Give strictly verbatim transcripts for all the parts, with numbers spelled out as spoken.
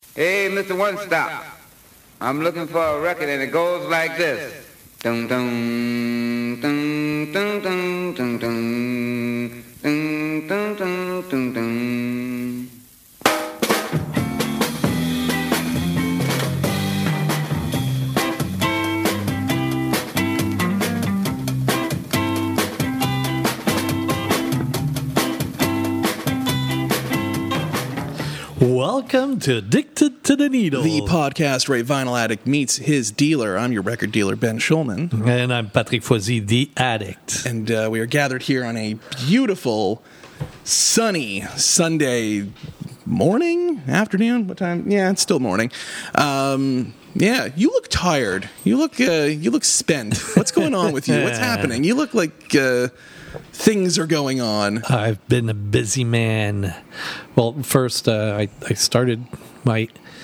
Hey, Mister One Stop. I'm looking for a record and it goes like this. Dun dun dun dun dun dun dun dun dun dun dun dun. Welcome to Addicted to the Needle, the podcast where a vinyl addict meets his dealer. I'm your record dealer, Ben Schulman. And I'm Patrick Foisy, the addict. And uh, we are gathered here on a beautiful, sunny Sunday morning, afternoon, what time? Yeah, it's still morning. Um, yeah, you look tired. You look, uh, you look spent. What's going on with you? What's happening? You look like... Uh, Things are going on. I've been a busy man. Well, first, uh, I, I started my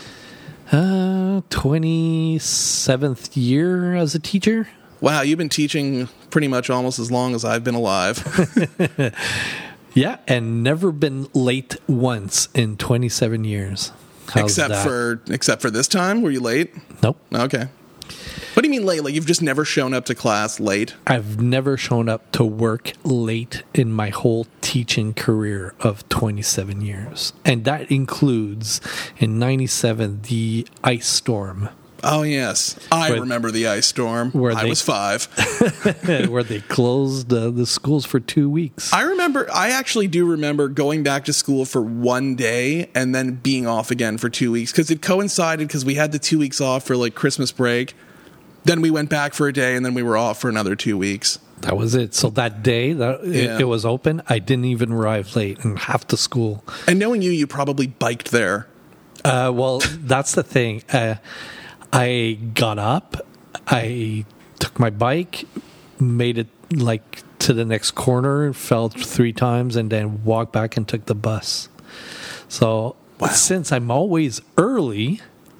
uh, twenty-seventh year as a teacher. Wow, you've been teaching pretty much almost as long as I've been alive. Yeah, and never been late once in twenty-seven years. How's except that? for except for this time, were you late? Nope. Okay. What do you mean late? Like you've just never shown up to class late? I've never shown up to work late in my whole teaching career of twenty-seven years. And that includes, in ninety-seven, the ice storm. Oh, yes. I Where- remember the ice storm. where I they- was five. where they closed uh, the schools for two weeks. I remember, I actually do remember going back to school for one day and then being off again for two weeks. Because it coincided because we had the two weeks off for like Christmas break. Then we went back for a day, and then we were off for another two weeks. That was it. So that day that Yeah. it, it was open, I didn't even arrive late and half the school. And knowing you, you probably biked there. Uh, well, that's the thing. Uh, I got up, I took my bike, made it like to the next corner, fell three times, and then walked back and took the bus. So Wow. since I'm always early,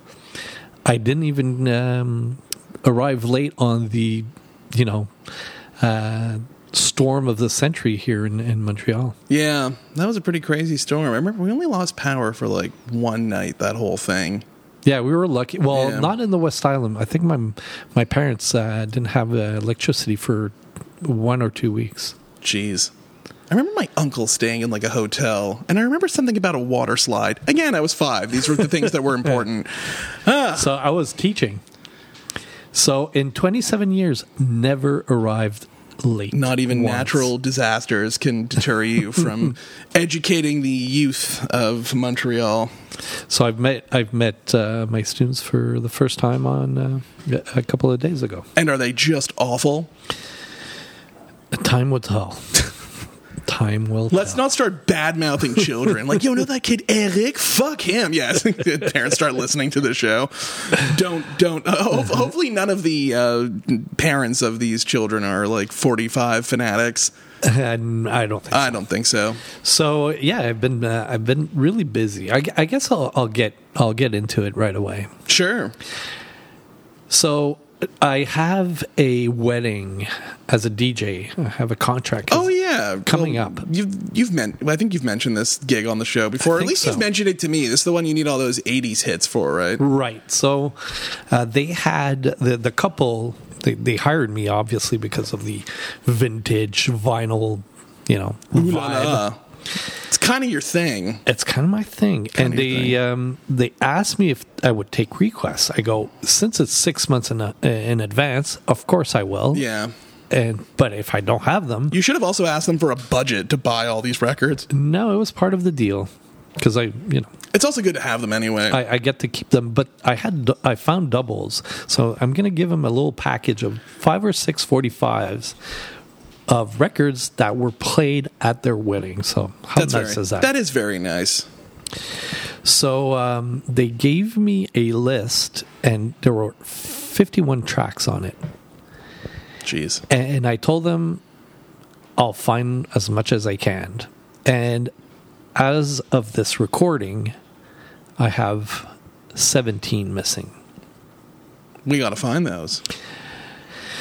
I didn't even um, arrive late on the, you know, uh, storm of the century here in, in Montreal. Yeah, that was a pretty crazy storm. I remember we only lost power for like one night, that whole thing. Yeah, we were lucky. Well, Yeah. not in the West Island. I think my my parents uh, didn't have uh, electricity for one or two weeks. Jeez. I remember my uncle staying in like a hotel, and I remember something about a water slide. Again, I was five. These were the things that were important. So I was teaching. So in twenty-seven years, never arrived late. Not even once. natural disasters can deter you from educating the youth of Montreal. So I've met I've met uh, my students for the first time on uh, a couple of days ago. And are they just awful? Time will tell. Time will Let's tell. not start bad-mouthing children. Like, yo, know that kid Eric? Fuck him. Yes. Parents start listening to the show. Don't, don't. Uh, ho- hopefully none of the uh, parents of these children are like forty-five fanatics. And I don't think so. I don't think so. So yeah, I've been uh, I've been really busy. I, I guess I'll, I'll get I'll get into it right away. Sure. So I have a wedding as a D J. I have a contract. Oh yeah, coming Well, up. You've you've meant. I think you've mentioned this gig on the show before. I Or at think least so. you've mentioned it to me. This is the one you need all those eighties hits for, right? Right. So uh, they had the the couple. They they hired me obviously because of the vintage vinyl, you know, Ooh la vibe. la. It's kind of your thing. It's kind of my thing. Kinda and your they thing. um, they asked me if I would take requests. I go, since it's six months in a, in advance, of course I will. Yeah. And but if I don't have them, You should have also asked them for a budget to buy all these records. no, it was part of the deal because I, you know, It's also good to have them anyway. I, I get to keep them. But I had I found doubles, so I'm gonna give them a little package of five or six forty-fives of records that were played at their wedding. So how That's nice very, is that? That is very nice. So um, they gave me a list, and there were fifty-one tracks on it. Jeez. And I told them I'll find as much as I can. And as of this recording, I have seventeen missing. We got to find those.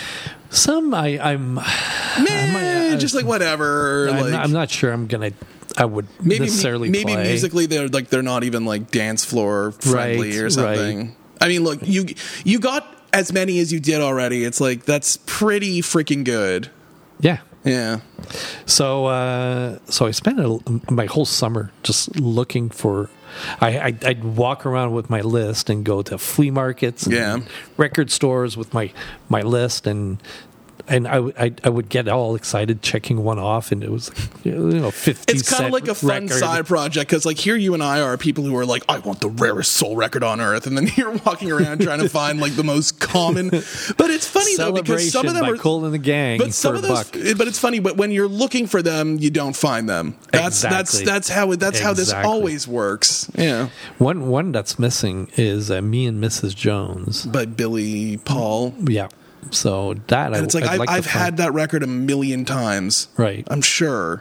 Some I, I'm, Man, I might- just like whatever. I'm, like, not, I'm not sure I'm gonna I would maybe necessarily maybe play. musically they're like they're not even like dance floor friendly Right, or something. right. I mean, look, you you got as many as you did already. It's like that's pretty freaking good. Yeah. Yeah. So uh, so I spent a, my whole summer just looking for. I, I I'd walk around with my list and go to flea markets, and Yeah. record stores with my my list, and and I, w- I I would get all excited checking one off, and it was like, you know fifty. It's kind of like a fun record. side project because, like, here you and I are people who are like, I want the rarest soul record on earth, and then you're walking around trying to find like the most common. But it's funny though because some of them by are Kool and the Gang But some for of a those, buck. but it's funny. But when you're looking for them, you don't find them. That's that's Exactly. that's how it, that's how this Exactly. always works. Yeah. One one that's missing is uh, Me and Missus Jones. By Billy Paul. Yeah. So that I, And it's like I'd I've, like to I've find. had that record a million times. Right. I'm sure.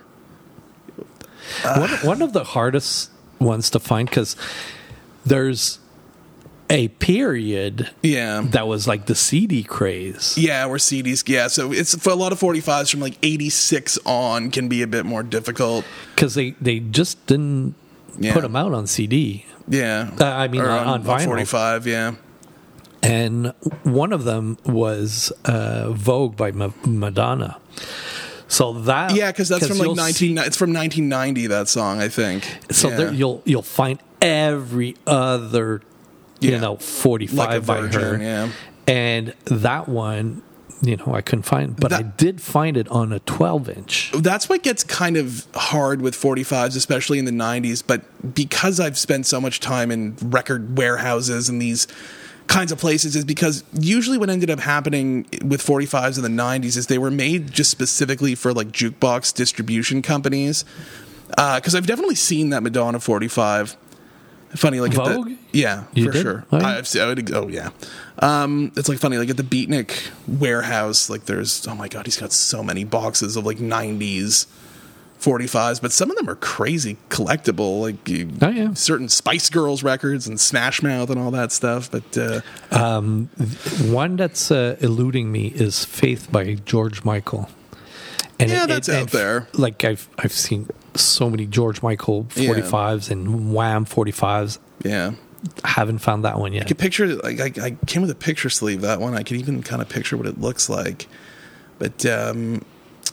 one, one of the hardest ones to find because there's a period Yeah. that was like the C D craze. Yeah, where C Ds. Yeah, so it's for a lot of forty-fives from like eighty-six on can be a bit more difficult. Because they, they just didn't Yeah. put them out on C D. Yeah. Uh, I mean, Or on, on vinyl. forty-five, yeah. And one of them was uh, Vogue by Ma- Madonna. So that Yeah, because that's from like you'll nineteen. see- It's from nineteen ninety. That song, I think. so yeah. there you'll you'll find every other you Yeah. know forty-five Like a by virgin, her, yeah. and that one you know I couldn't find, but That- I did find it on a twelve inch. That's what gets kind of hard with forty-fives, especially in the nineties. But because I've spent so much time in record warehouses and these kinds of places, is because usually what ended up happening with forty-fives in the nineties is they were made just specifically for like jukebox distribution companies. Because I've definitely seen that Madonna forty-five. Funny, like at the- Vogue? yeah, You for did? sure. Oh, yeah. I've seen, I would, oh yeah. Um, it's like funny, like at the Beatnik warehouse, like there's oh my god, he's got so many boxes of like nineties forty-fives, but some of them are crazy collectible, like you, Oh, yeah. certain Spice Girls records and Smash Mouth and all that stuff. But uh, One that's uh, eluding me is Faith by George Michael. And Yeah, that's out there. Like I've I've seen so many George Michael Yeah. forty-fives and Wham forty-fives. yeah, I haven't found that one yet. I could picture like I, I came with a picture sleeve. That one I could even kind of picture what it looks like. But um,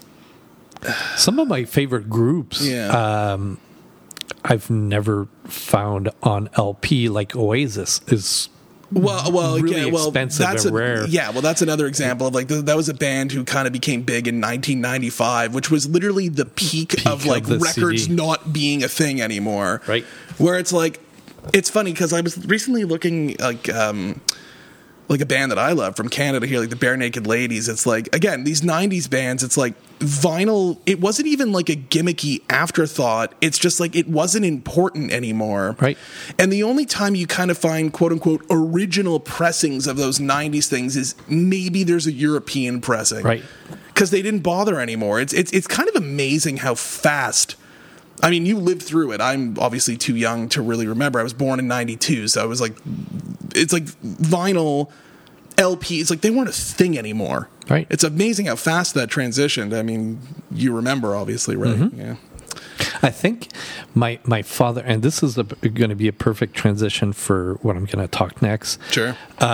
Some of my favorite groups, yeah, um, I've never found on L P, like Oasis is Well, well, really again, well, expensive that's and a, rare. Yeah, well, that's another example of like th- that was a band who kind of became big in nineteen ninety-five, which was literally the peak, Peak of like of the records C D. not being a thing anymore. Right. Where it's like, it's funny because I was recently looking like um like a band that I love from Canada here, like the Bare Naked Ladies. It's like, again, these nineties bands, it's like vinyl, it wasn't even like a gimmicky afterthought. It's just like it wasn't important anymore. Right. And the only time you kind of find quote unquote original pressings of those nineties things is maybe there's a European pressing. Right. Because they didn't bother anymore. It's, it's, it's kind of amazing how fast. I mean, you lived through it. I'm obviously too young to really remember. I was born in ninety-two, so I was like, it's like vinyl, L P. It's like they weren't a thing anymore. Right. It's amazing how fast that transitioned. I mean, you remember, obviously, right? Mm-hmm. Yeah. I think my my father, and this is going to be a perfect transition for what I'm going to talk next. Sure.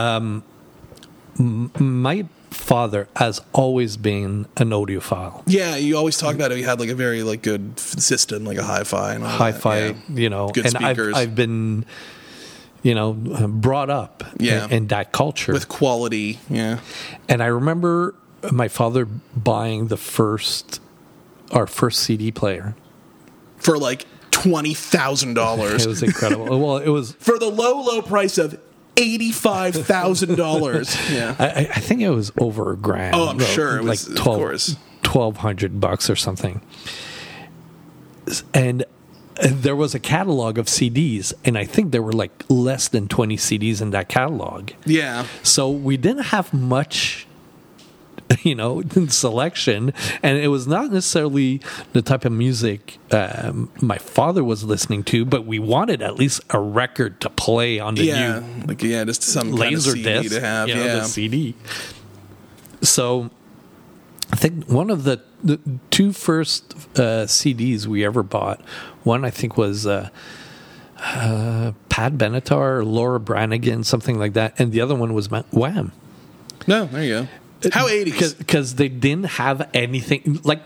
My father has always been an audiophile. Yeah, you always talk about it. You had like a very like good f- system, like a hi-fi and all that. Hi-fi, Yeah. you know, Good and I've, speakers. I've been, you know, brought up Yeah. in, in that culture. With quality. Yeah. And I remember my father buying the first, our first C D player. For like twenty thousand dollars. It was incredible. Well, it was. For the low, low price of eighty-five thousand dollars. Yeah. I, I I think it was over a grand. Oh, I'm No, sure it was, of course. twelve hundred bucks or something. And uh, there was a catalog of C Ds, and I think there were like less than twenty C Ds in that catalog. Yeah. So we didn't have much, you know, selection, and it was not necessarily the type of music um, my father was listening to, but we wanted at least a record to play on the Yeah. new Like, yeah, just some laser kind of C D disc to have. you know, Yeah. the C D. So I think one of the, the two first uh, C Ds we ever bought, one I think was uh, uh, Pat Benatar, or Laura Branigan, something like that, and the other one was Wham. No, there you go. How eighties? Because they didn't have anything, like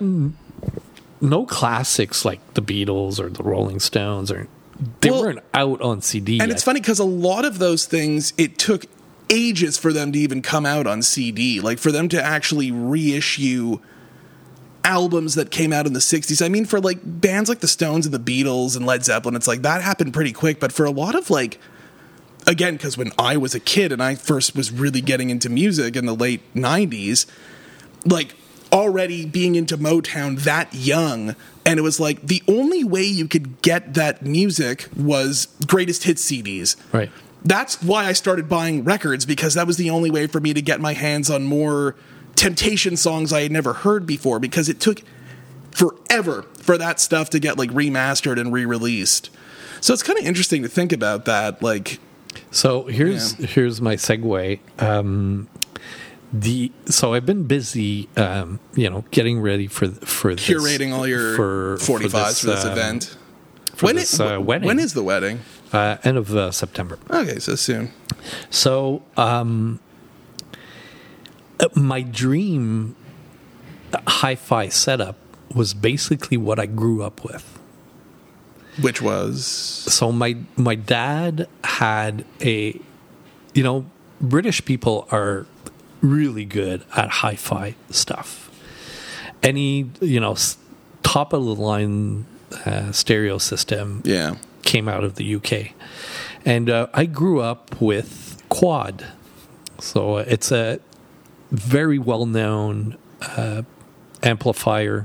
no classics like the Beatles or the Rolling Stones, or they Well, weren't out on C D And yet. it's funny because a lot of those things, it took ages for them to even come out on C D. Like for them to actually reissue albums that came out in the sixties. I mean, for like bands like the Stones and the Beatles and Led Zeppelin, it's like that happened pretty quick. But for a lot of like, again, because when I was a kid and I first was really getting into music in the late nineties, like already being into Motown that young, and it was like the only way you could get that music was greatest hits C Ds. Right. That's why I started buying records, because that was the only way for me to get my hands on more Temptation songs I had never heard before, because it took forever for that stuff to get like remastered and re-released. So it's kind of interesting to think about that. Like, So here's Yeah. here's my segue. Um, the so I've been busy, um, you know, getting ready for for this, curating all your for forty-fives for this, um, event. for When this, it- uh, wedding. When is the wedding? uh, end of uh, September. Okay, so soon. So um, uh, my dream hi-fi setup was basically what I grew up with. Which was So my my dad had a, you know, British people are really good at hi-fi stuff. Any, you know, s- top of the line uh, stereo system yeah. came out of the U K, and uh, I grew up with Quad. So it's a very well known uh, amplifier.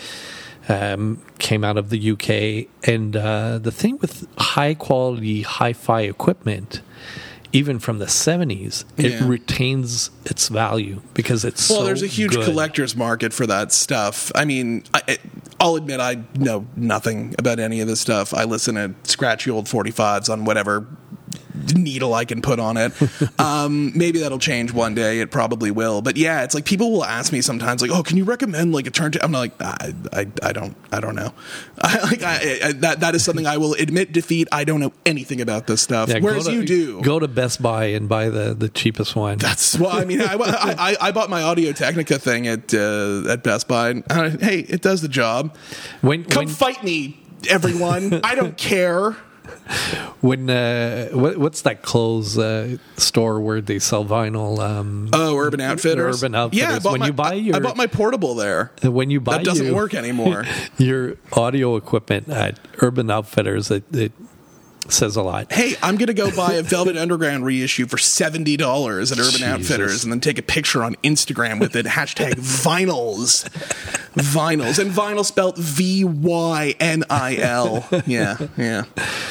Um, came out of the U K, and uh, the thing with high quality hi-fi equipment, even from the seventies, it Yeah. retains its value because it's Well, so there's a huge good. collector's market for that stuff. I mean, I, I- I'll admit I know nothing about any of this stuff. I listen to scratchy old forty-fives on whatever needle I can put on it. um, maybe that'll change one day. It probably will. But yeah, it's like people will ask me sometimes, like, "Oh, can you recommend like a turntable?" I'm like, I, I, I don't, I don't know. I, like I, I, that that is something I will admit defeat. I don't know anything about this stuff. Yeah, Whereas go to, you do. Go to Best Buy and buy the, the cheapest one. That's well, I mean, I, I, I bought my Audio Technica thing at uh, at Best Buy. And, uh, hey, it does the job. when Come when, fight me, everyone. I don't care. when uh, what, what's that clothes uh, store where they sell vinyl? Um, Oh, Urban Outfitters. Urban Outfitters. Yeah, I bought When my, you buy I- your- I bought my portable there. when you buy That doesn't you- work anymore. your audio equipment at Urban Outfitters, it, it says a lot. Hey, I'm gonna go buy a Velvet Underground reissue for seventy dollars at Urban Jesus. Outfitters, and then take a picture on Instagram with it. Hashtag vinyls, vinyls, and vinyl spelled V Y N I L. Yeah, yeah.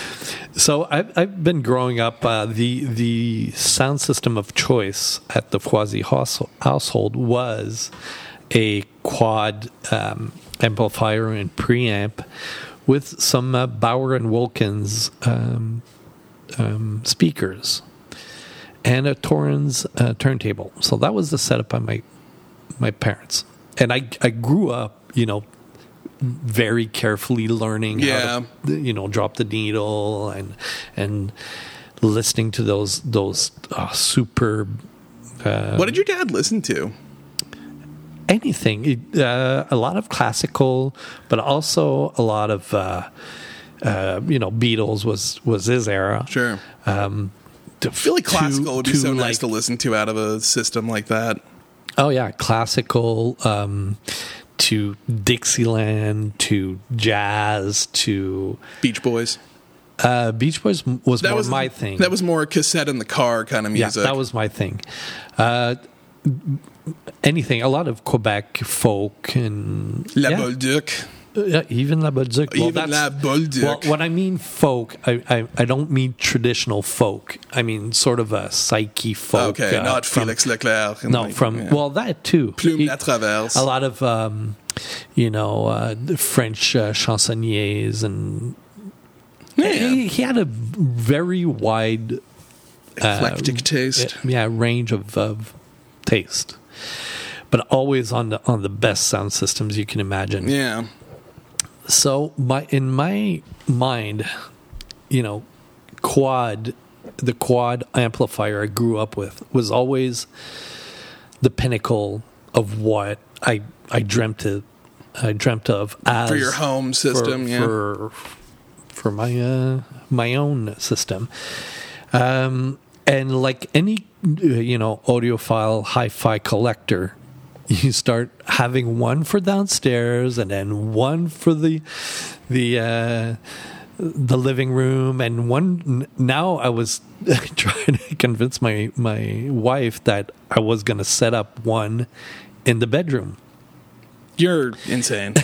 So I've, I've been growing up. Uh, the the sound system of choice at the Fwazi house- household was a quad um, amplifier and preamp with some uh, Bauer and Wilkins um, um, speakers and a Torrens uh, turntable. So that was the setup by my my parents, and I I grew up, you know, very carefully learning Yeah. how to, you know, drop the needle and and listening to those those uh, super uh, What did your dad listen to? anything. It, uh, a lot of classical, but also a lot of uh, uh, you know, Beatles was was his era. Sure. Um, I feel like classical would be to, so like, nice to listen to out of a system like that. Oh yeah, classical um, to Dixieland to jazz to Beach Boys. uh, Beach Boys was That more was my thing. That was more cassette in the car kind of yeah, music. that was my thing. Uh, anything, a lot of Quebec folk and La yeah, Bolduc. uh, even La Bolduc. Well, Even that's- La Bolduc. Well, when I mean folk, I, I I don't mean traditional folk. I mean sort of a psyche folk. Okay, uh, not from- Felix Leclerc. and No, like, from yeah. well that too. Plume He- la Traverse. a lot of um, you know uh, the French uh, chansonniers, and Yeah. he, he had a very wide Eclectic uh, taste. yeah range of, of taste. but always on the on the best sound systems you can imagine. Yeah. So my in my mind, you know, quad, the quad amplifier I grew up with was always the pinnacle of what I I dreamt it. I dreamt of as For your home system, for, yeah. for for my uh, my own system, um, and like any uh, you know audiophile hi-fi collector, you start having one for downstairs and then one for the the uh, the living room, and one. Now I was trying to convince my my wife that I was going to set up one in the bedroom. You're insane.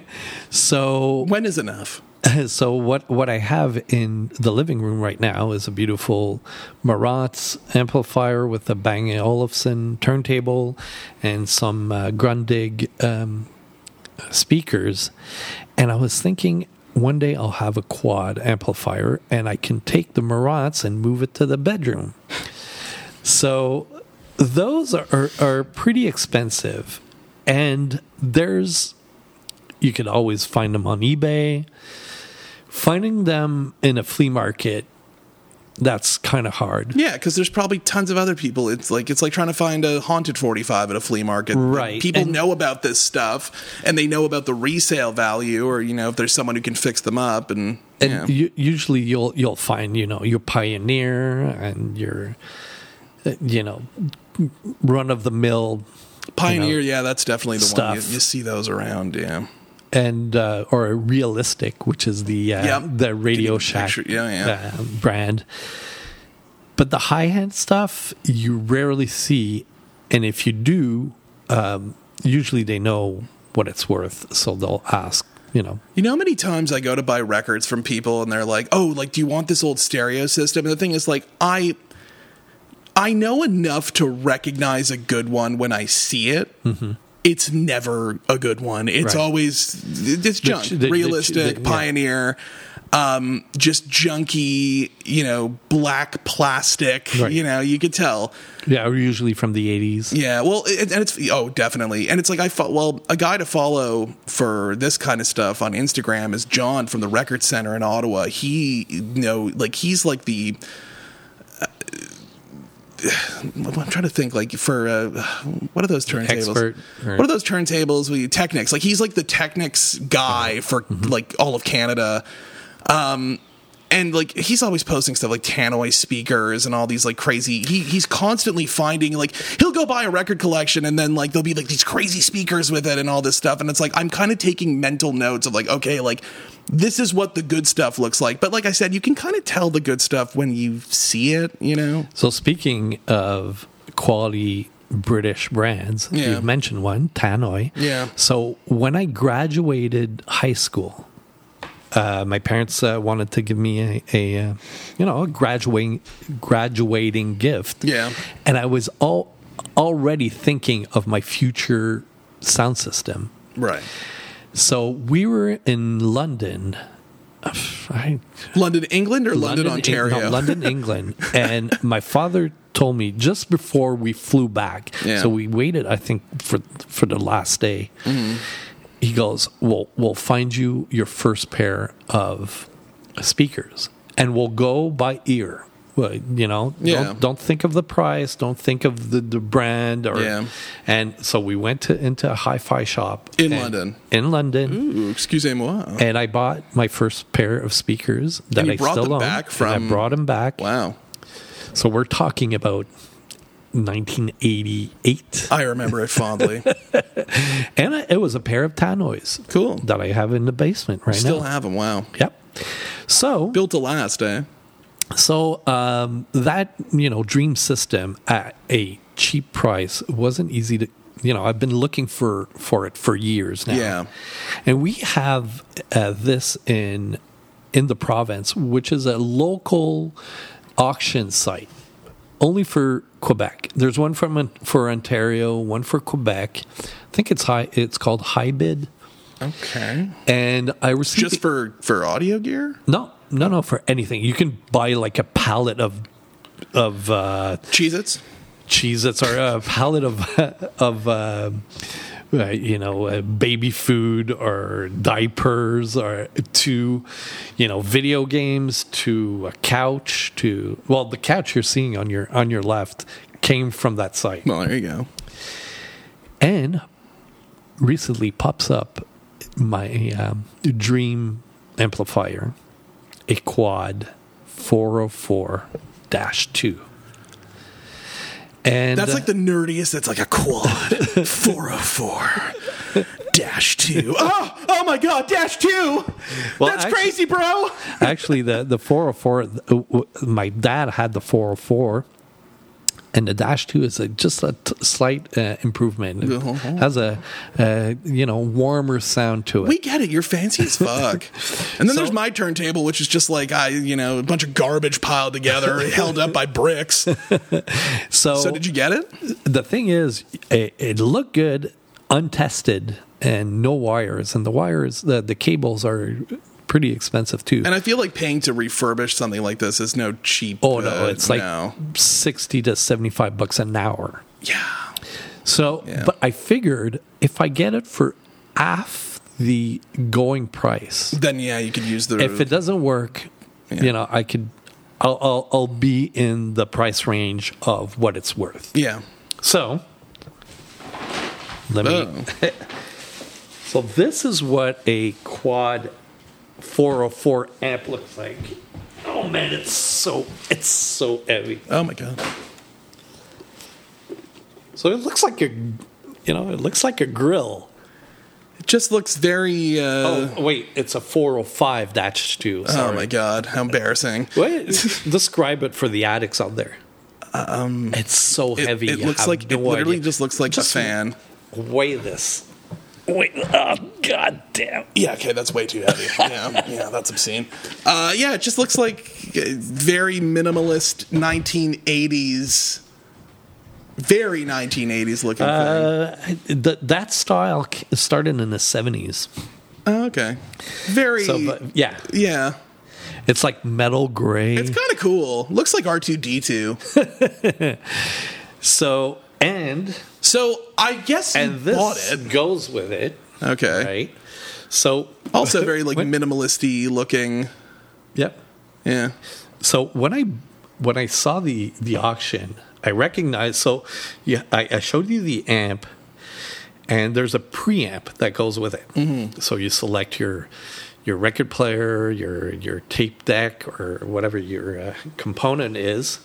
So When is enough? So what what I have in the living room right now is a beautiful Marantz amplifier with a Bang and Olufsen turntable and some uh, Grundig um, speakers. And I was thinking one day I'll have a quad amplifier and I can take the Marantz and move it to the bedroom. So those are, are, are pretty expensive. And there's, you could always find them on eBay. Finding them in a flea market, that's kind of hard. Yeah, because there's probably tons of other people. It's like it's like trying to find a haunted forty-five at a flea market. Right. People And- know about this stuff, and they know about the resale value, or you know, if there's someone who can fix them up, and, And yeah. you, usually you'll you'll find you know your Pioneer and your uh, you know run of the mill Pioneer. you know, Yeah, that's definitely the one you, stuff. you see those around. Yeah. and uh, or a Realistic, which is the uh, Yep. the Radio Give you the Shack picture. Yeah, yeah. Uh, brand. But the high end stuff you rarely see, and if you do, um, usually they know what it's worth, so they'll ask. You know, You know how many times I go to buy records from people and they're like, "Oh, like, do you want this old stereo system?" And the thing is, like, I I know enough to recognize a good one when I see it. Mm-hmm. It's never a good one. It's Right. always it's junk. the- the- Realistic, the- yeah. Pioneer, um, just junky. You know, black plastic. Right. You know, you could tell. yeah, usually from the eighties. Yeah, well, it, and it's oh, definitely, and it's like I fo- well, a guy to follow for this kind of stuff on Instagram is John from the Record Center in Ottawa. He, you know, like he's like the. Uh, I'm trying to think, like for uh, what are those turntables? Expert, or- What are those turntables? We Technics. Like he's like the Technics guy for like all of Canada. Um, and like he's always posting stuff like Tannoy speakers and all these like crazy. He he's constantly finding like he'll go buy a record collection and then like there'll be like these crazy speakers with it and all this stuff. And it's like I'm kind of taking mental notes of like okay, like this is what the good stuff looks like. But like I said, you can kind of tell the good stuff when you see it. You know. So speaking of quality British brands, Yeah. you've mentioned one, Tannoy. Yeah. So when I graduated high school, uh, my parents uh, wanted to give me a, a uh, you know, a graduating graduating gift. Yeah. And I was all already thinking of my future sound system. Right. So we were in London. I, London, England, or London, Ontario? No, London, England. And my father told me just before we flew back. Yeah. So we waited, I think, for for the last day. Mm-hmm. He goes, "We'll we'll find you your first pair of speakers, and we'll go by ear. Well, you know, Yeah. don't, don't think of the price, don't think of the, the brand, or Yeah. And so we went to into a hi-fi shop In and- London. In London. Ooh, excusez-moi. And I bought my first pair of speakers that And you I brought still them own. back and from- I brought them back. Wow. So we're talking about nineteen eighty-eight, I remember it fondly. and I, it was a pair of Tannoys. Cool. That I have in the basement right Still now. have them. Wow. Yep. So Built to last, eh? so um, that you know dream system at a cheap price wasn't easy to. You know, I've been looking for for it for years now. Yeah. And we have uh, this in in the province, which is a local auction site, only for Quebec. There's one from for Ontario, one for Quebec. I think it's high. It's called High Bid, Okay. and I received Just for, for audio gear? no, no, no for anything. You can buy like a pallet of of uh, Cheez-Its? Cheez-Its or a pallet of of uh, uh, you know uh, baby food or diapers, or to you know video games, to a couch, to well the couch you're seeing on your on your left came from that site. Well, there you go. And recently pops up my um, dream amplifier, a Quad four oh four dash two. And That's like the nerdiest. That's like a Quad four oh four dash two. Oh, oh my God, dash two. Well, That's actually- crazy, bro. actually the, the four oh four, uh, my dad had the four oh four. And the Dash two is a, just a t- slight uh, improvement. It Uh-huh. has a, uh, you know, warmer sound to it. We get it. You're fancy as fuck. And then So- there's my turntable, which is just like I, you know, a bunch of garbage piled together, held up by bricks. so, So did you get it? the thing is, it, it looked good, untested, and no wires. And the wires, the, the cables are pretty expensive too. And I feel like paying to refurbish something like this is no cheap. oh no, uh, it's like no. sixty to seventy-five bucks an hour. Yeah. So, Yeah. but I figured if I get it for half the going price, Then yeah, you could use the. if it doesn't work, Yeah. you know, I could, I'll, I'll, I'll be in the price range of what it's worth. yeah. So, let me. Oh. So this is what a Quad four oh four amp looks like. Oh man, it's so it's so heavy. Oh my God. So it looks like a, you know, it looks like a grill. It just looks very. Uh, Oh wait, it's a four oh five dash two. oh my God! How embarrassing. Wait, describe it for the addicts out there. Um, it's so It, heavy. it you looks have like no it literally idea. just looks like Just a fan. Weigh this. Wait, oh god damn. Yeah, okay, that's way too heavy. Yeah, yeah, that's obscene. Uh, yeah, it just looks like uh, very minimalist nineteen eighties, very nineteen eighties looking thing. Uh, th- that style c- started in the seventies. Oh, okay, very. So, but, yeah, yeah, it's like metal gray. it's kind of cool. Looks like R two D two. So and So I guess you and this bought it. goes with it, Okay. right? So Also very like What? minimalisty looking. Yep. Yeah. So when I when I saw the the auction, I recognized. So yeah, I, I showed you the amp, and there's a preamp that goes with it. Mm-hmm. So you select your your record player, your your tape deck, or whatever your uh, component is,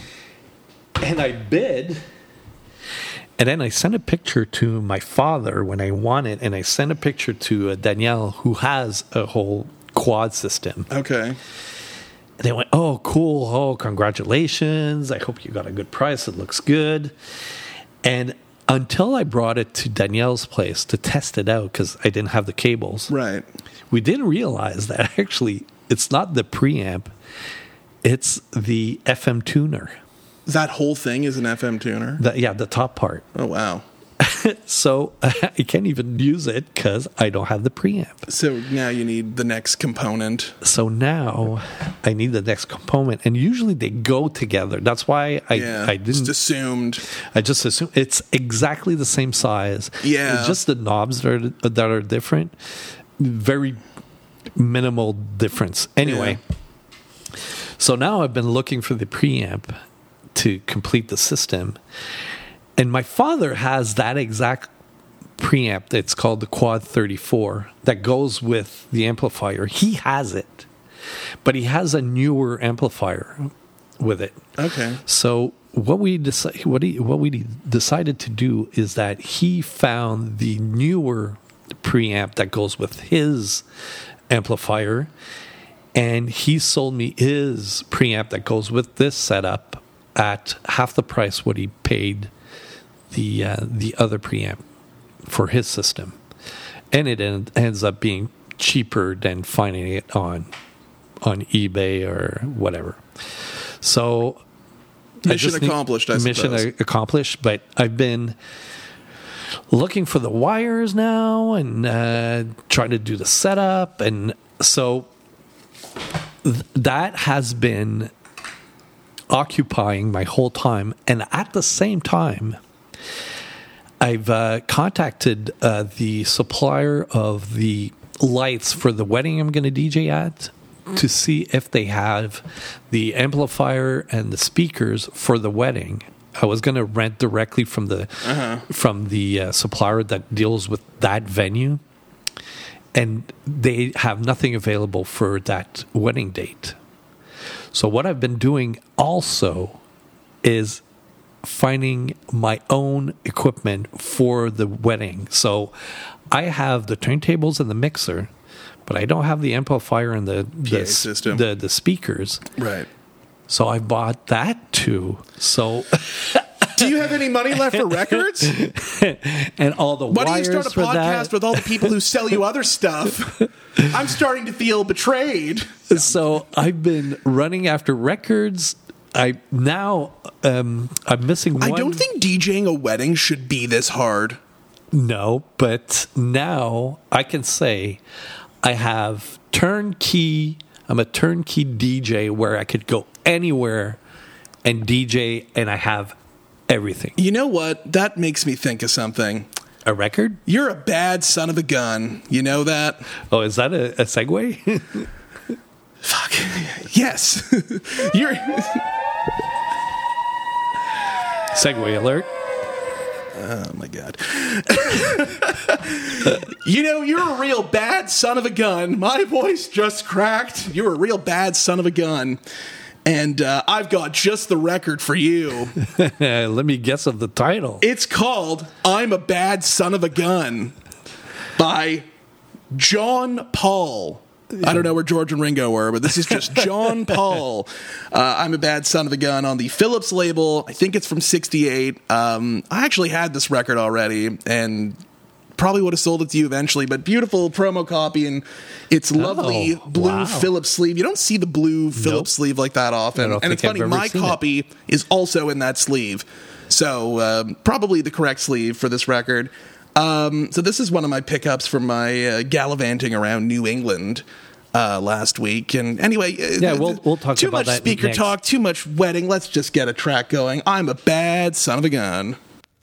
and I bid. And then I sent a picture to my father when I won it, and I sent a picture to uh, Danielle, who has a whole quad system. Okay. And they went, "Oh, cool! Oh, congratulations! I hope you got a good price. It looks good." And until I brought it to Danielle's place to test it out, because I didn't have the cables, Right. we didn't realize that actually it's not the preamp; it's the F M tuner. That whole thing is an F M tuner. The, yeah, the top part. Oh wow. So I can't even use it because I don't have the preamp. So now you need the next component. So now I need the next component, and usually they go together. That's why I Yeah. I didn't. just assumed. I just assume it's exactly the same size. Yeah. It's just the knobs that are that are different. Very minimal difference. Anyway, so now I've been looking for the preamp to complete the system, and my father has that exact preamp. It's called the Quad thirty-four that goes with the amplifier. He has it, but he has a newer amplifier with it. Okay. So what we decided, what he, what we decided to do is that he found the newer preamp that goes with his amplifier, and he sold me his preamp that goes with this setup at half the price what he paid the uh, the other preamp for his system, and it end, ends up being cheaper than finding it on on eBay or whatever. So I Mission just need- accomplished, I mission suppose. a- accomplished. But I've been looking for the wires now and uh, trying to do the setup, and so th- that has been occupying my whole time. And at the same time, I've uh, contacted uh, the supplier of the lights for the wedding I'm going to D J at to see if they have the amplifier and the speakers for the wedding. I was going to rent directly from the uh-huh. from the uh, supplier that deals with that venue, and they have nothing available for that wedding date. So what I've been doing also is finding my own equipment for the wedding. So I have the turntables and the mixer, but I don't have the amplifier and the the, system. the the speakers. Right. So I bought that too. So do you have any money left for records? And all the Why wires don't you start a for podcast that? with all the people who sell you other stuff? I'm starting to feel betrayed. So I've been running after records. I now um, I'm missing one. I don't think DJing a wedding should be this hard. No, but now I can say I have turnkey. I'm a turnkey D J where I could go anywhere and D J, and I have everything. You know what? That makes me think of something. A record? You're a bad son of a gun. You know that? Oh, is that a, a segue? Fuck. Yes. You're... Segue alert. Oh, my God. You know, you're a real bad son of a gun. My voice just cracked. You're a real bad son of a gun. And uh, I've got just the record for you. Let me guess of the title. It's called I'm a Bad Son of a Gun by John Paul. I don't know where George and Ringo were, but this is just John Paul. Uh, I'm a Bad Son of a Gun on the Philips label. I think it's from sixty-eight. Um, I actually had this record already and probably would have sold it to you eventually, but beautiful promo copy and its lovely oh, blue wow. Philips sleeve. You don't see the blue Philips Nope. sleeve like that often. I don't And think it's funny, I've ever my seen copy it. is also in that sleeve. So um, probably the correct sleeve for this record. Um, so this is one of my pickups from my uh, gallivanting around New England uh, last week. And anyway, uh, Yeah, we'll- we'll talk too about much that speaker next. talk, too much wedding. Let's just get a track going. I'm a bad son of a gun.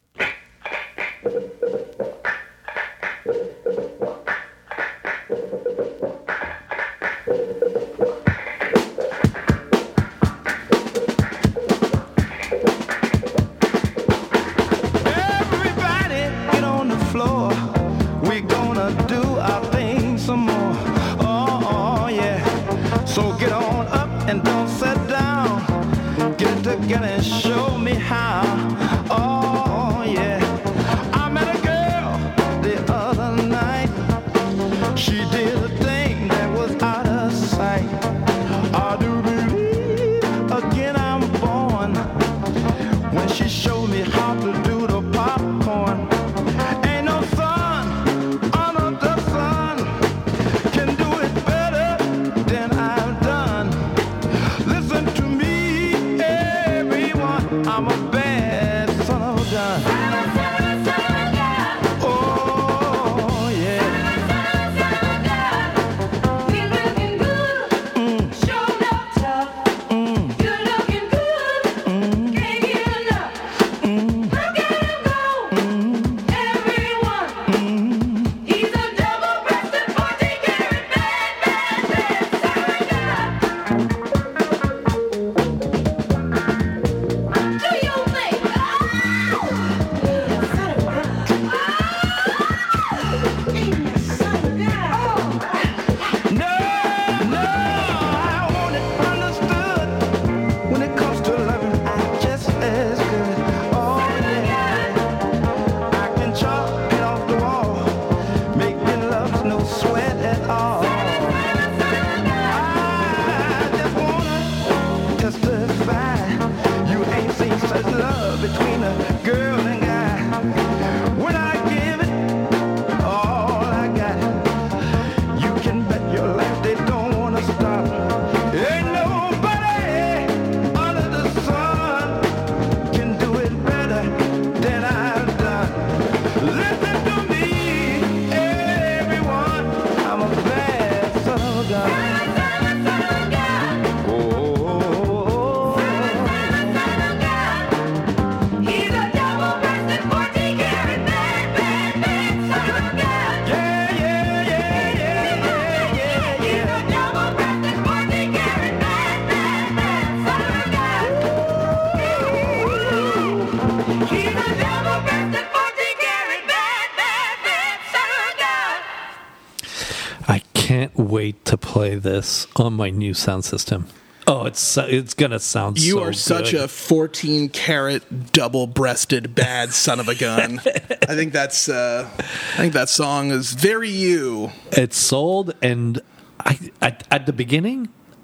Everybody get on the floor. We're gonna do our thing some more. Oh, oh, yeah. So get on up and don't sit down. Get it together and show me how. Oh, yeah. I met a girl the other night. She did a thing that was out of sight. I do believe again I'm born. When she showed me how to do the popcorn. Ain't no sun under the sun can do it better than I've done. Listen to me, everyone. I'm a bad son of a gun. Oh, yeah. Do you wait to play this on my new sound system. Oh, it's it's gonna sound. You so are such good. a fourteen karat double breasted bad son of a gun. I think that's. Uh, I think that song is very you. It's sold, and I at, at the beginning,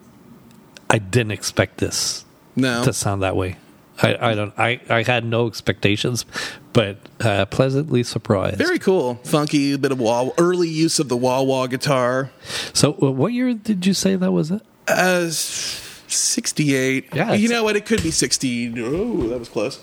I didn't expect this No. to sound that way. I, I don't. I, I had no expectations, but uh, pleasantly surprised. Very cool, funky, a bit of wah. Early use of the wah wah guitar. So, uh, what year did you say that was? It Uh, sixty-eight. Yeah, You it's- know what? It could be sixty. Oh, that was close.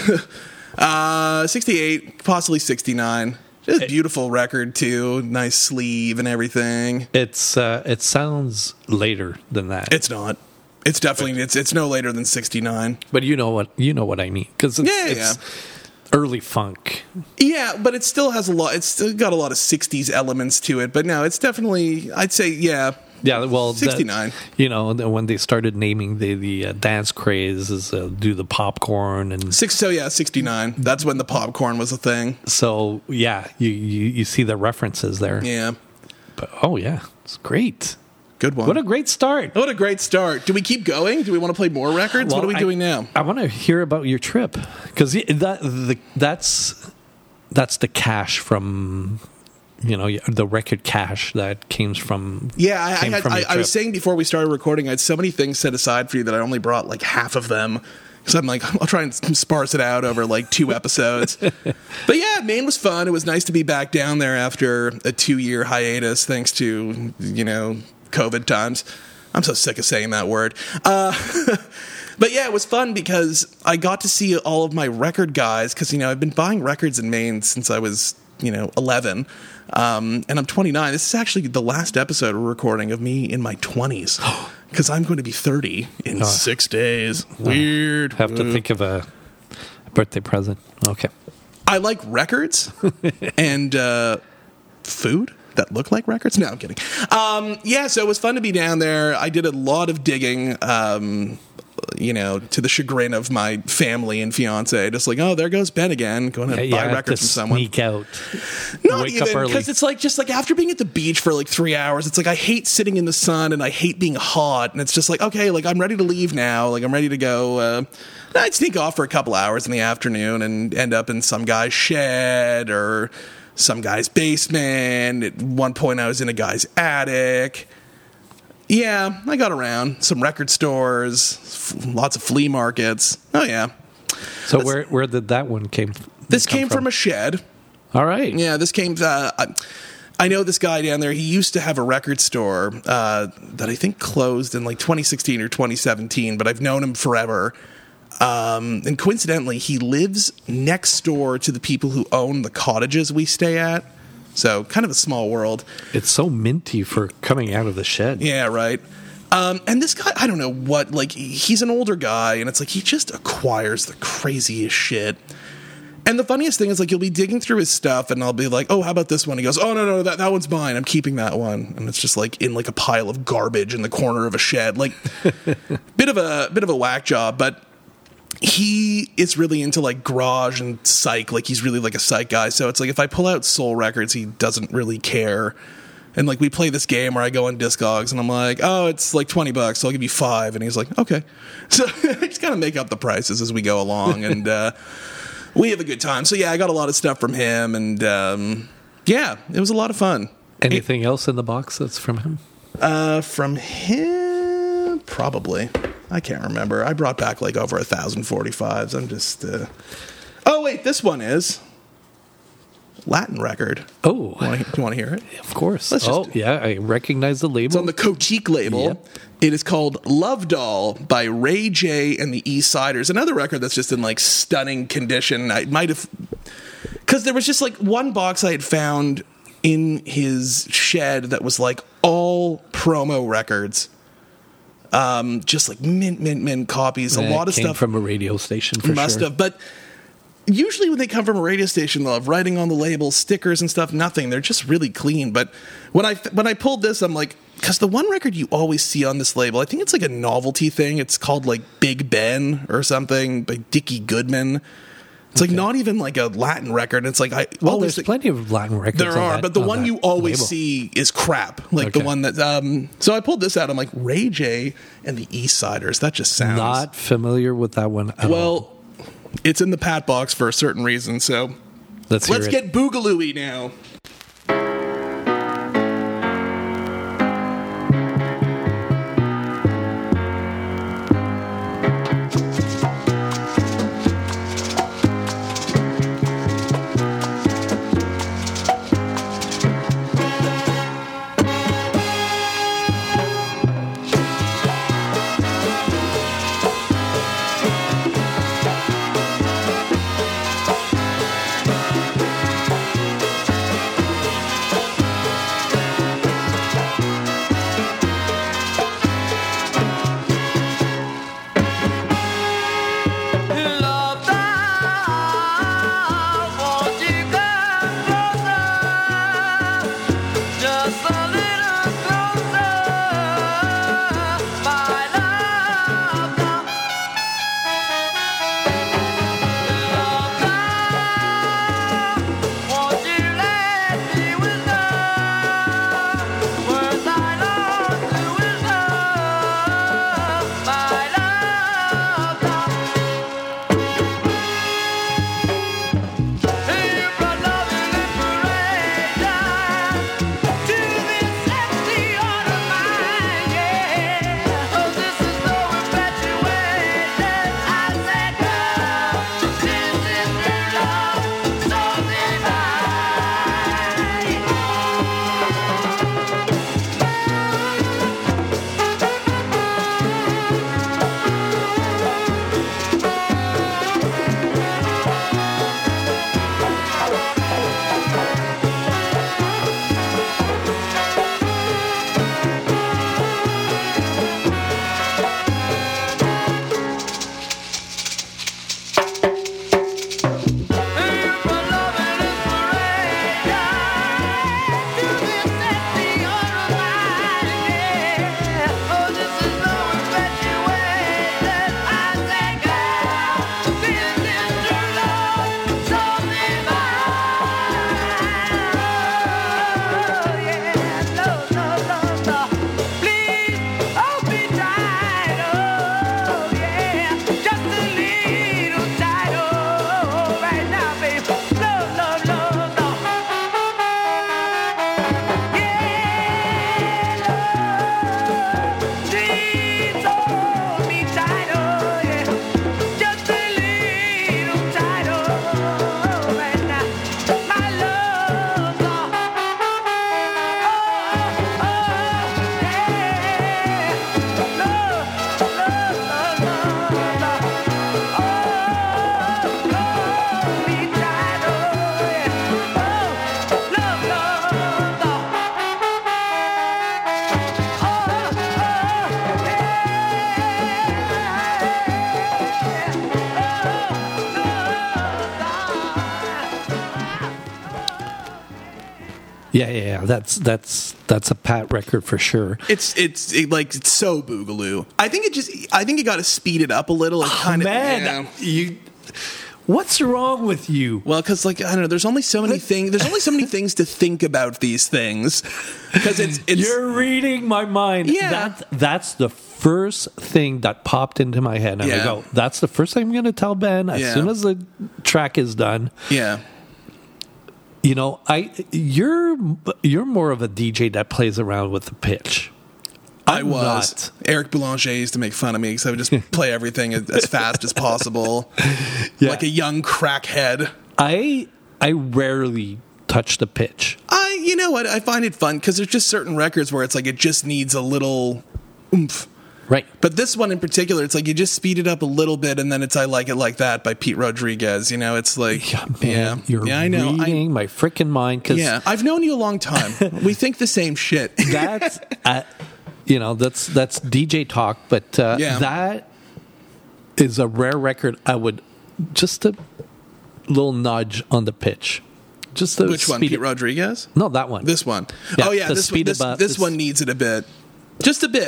uh, sixty-eight, possibly sixty-nine. Just beautiful record too. Nice sleeve and everything. It's uh, it sounds later than that. It's not. It's definitely. It's it's no later than sixty-nine. But you know what you know what I mean, because it's, Yeah, yeah, it's early funk. Yeah, but it still has a lot. It's still got a lot of sixties elements to it. But no, it's definitely. I'd say yeah. Yeah, well, that- sixty-nine. you know, when they started naming the the uh, dance crazes, uh, do the popcorn, and Six. So yeah, sixty-nine. That's when the popcorn was a thing. so yeah, you, you you see the references there. Yeah, But oh yeah, it's great. good one. What a great start. What a great start. Do we keep going? Do we want to play more records? what are we I- doing now? I want to hear about your trip, because that the that's that's the cash from, you know, the record cash that came from. Yeah, I, I, came had, from I, your I was trip. saying before we started recording, I had so many things set aside for you that I only brought like half of them. So I'm like, I'll try and sparse it out over like two episodes. But yeah, Maine was fun. It was nice to be back down there after a two-year hiatus, thanks to, you know, COVID times. I'm so sick of saying that word. Uh, but yeah, it was fun because I got to see all of my record guys, because, you know, I've been buying records in Maine since I was, you know, eleven. Um, and I'm twenty-nine. This is actually the last episode we're recording of me in my twenties, because I'm going to be thirty in six days. Weird. Have to think of a birthday present. Okay. I like records and uh, food that look like records. No, I'm kidding. Um, yeah, so it was fun to be down there. I did a lot of digging, um, you know, to the chagrin of my family and fiance. Just like, oh, there goes Ben again, going to Yeah, you buy have to records from someone. sneak out. Not Wake up even, early. because it's like just like after being at the beach for like three hours, it's like I hate sitting in the sun and I hate being hot, and it's just like, okay, like I'm ready to leave now, like I'm ready to go. Uh, I'd sneak off for a couple hours in the afternoon and end up in some guy's shed or some guy's basement. At one point, I was in a guy's attic. Yeah, I got around some record stores, f- lots of flea markets. Oh yeah, So where where did that one came? this come came from a shed. All right. Yeah, this came. Uh, I, I know this guy down there. He used to have a record store uh, that I think closed in like twenty sixteen or twenty seventeen, but I've known him forever. Um, and coincidentally, he lives next door to the people who own the cottages we stay at. So kind of a small world. It's so minty for coming out of the shed. Yeah, right. Um, and this guy, I don't know what, like, he's an older guy, and it's like he just acquires the craziest shit. And the funniest thing is, like, you'll be digging through his stuff, and I'll be like, oh, how about this one? He goes, oh, no, no, that, that one's mine. I'm keeping that one. And it's just, like, in, like, a pile of garbage in the corner of a shed. Like, bit of a bit of a whack job, but he is really into, like, garage and psych. Like, he's really, like, a psych guy. So it's like, if I pull out soul records, he doesn't really care. And, like, we play this game where I go on Discogs, and I'm like, oh, it's, like, twenty bucks, so I'll give you five. And he's like, okay. So I just kind of make up the prices as we go along, and uh, we have a good time. So, yeah, I got a lot of stuff from him, and, um, yeah, it was a lot of fun. Anything else in the box that's from him? Uh, from him, probably. I can't remember. I brought back, like, over a thousand forty-fives. I'm just, uh... Oh, wait, this one is Latin record. Oh, Do you want to hear it? of course. Let's just- oh, yeah, I recognize the label. It's on the Cotique label. Yep. It is called Love Doll by Ray J and the East Siders. Another record that's just in, like, stunning condition. I might have... Because there was just, like, one box I had found in his shed that was, like, all promo records. Um, just, like, mint, mint, mint copies. A Yeah, lot it of came stuff. from a radio station for Must sure. have. But usually when they come from a radio station, they'll have writing on the label, stickers and stuff. Nothing. They're just really clean. But when I when I pulled this, I'm like, because the one record you always see on this label, I think it's like a novelty thing. It's called like Big Ben or something by Dickie Goodman. It's like not even like a Latin record. It's like I Well, always there's think, plenty of Latin records. there on are, that- but the on one that you always label. see is crap. Like the Okay. one that. Um, so I pulled this out. I'm like Ray J and the East Siders. That just sounds Not familiar with that one at all. well. It's in the Pat box for a certain reason. So Let's hear let's it. get boogaloo-y now. Love down, won't you come closer? Just a little closer, my love down. Love down, won't you let me whisper words I love to whisper, my love down. If our love is inspiration to this empty heart of mine, yeah. Oh, this is no infatuation. I said, girl, this is true love, so If our love is inspiration to this empty heart of mine, yeah. Oh, this is no infatuation. I said, girl, this is true love, so divine. Oh, yeah, no, no, no, no. Please, hold me tight, oh, yeah. Just a little tight, oh, right now, babe. No, no, no, no. Yeah, Lord, please hold me tight, oh, yeah. Just a little tight, oh, right now. My love, Lord. Oh, oh, yeah. Love, love, love, love, love. Oh, hold me tight, oh, yeah. Oh, love, love, love. Yeah, yeah, yeah. That's that's that's a Pat record for sure. It's it's it, like it's so boogaloo. I think it just I think you got to speed it up a little and kind of Man, you. What's wrong with you? Well, because like I don't know, there's only so many things. There's only so many things to think about these things because it's it's You're reading my mind. Yeah. That, that's the first thing that popped into my head. And Yeah. I go, that's the first thing I'm going to tell Ben as Yeah. soon as the track is done. yeah. You know, I you're you're more of a D J that plays around with the pitch. I I'm was. not. Eric Boulanger used to make fun of me because I would just play everything as, as fast as possible, Yeah. like a young crackhead. I I rarely touch the pitch. I, you know what? I find it fun because there's just certain records where it's like it just needs a little oomph. Right. But this one in particular, it's like you just speed it up a little bit, and then it's "I Like It Like That" by Pete Rodriguez. You know, it's like, Yeah, yeah, man, you're yeah, I know. I, reading my freaking mind because yeah, I've known you a long time. We think the same shit. that's uh, you know that's that's D J talk, but uh, Yeah. that is a rare record. I would just a little nudge on the pitch, just to Which one, speed Pete it- Rodriguez? No, that one. This one. Yeah, oh yeah, to this speed this, it up, this it's- one needs it a bit, just a bit.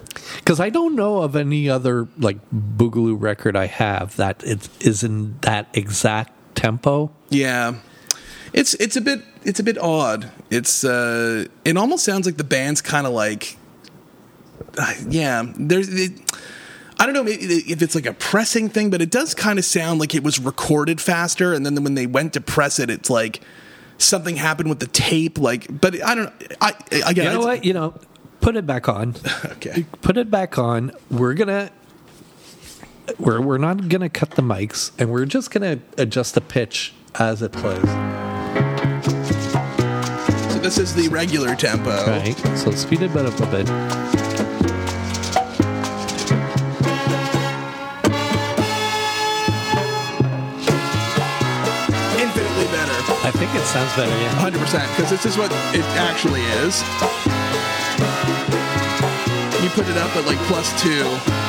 Because I don't know of any other like Boogaloo record I have that it is in that exact tempo. Yeah, it's it's a bit it's a bit odd. It's uh, it almost sounds like the band's kind of like, uh, yeah. There's, it, I don't know maybe if it's like a pressing thing, but it does kind of sound like it was recorded faster, and then when they went to press it, it's like something happened with the tape. Like, but I don't. I again, You know what? You know. Put it back on. Okay. Put it back on. We're gonna we're we're not gonna cut the mics, and we're just gonna adjust the pitch as it plays. So this is the regular tempo. Right. So speed it up a bit. Infinitely better. I think it sounds better. Yeah. one hundred percent, because this is what it actually is. You put it up at like plus two.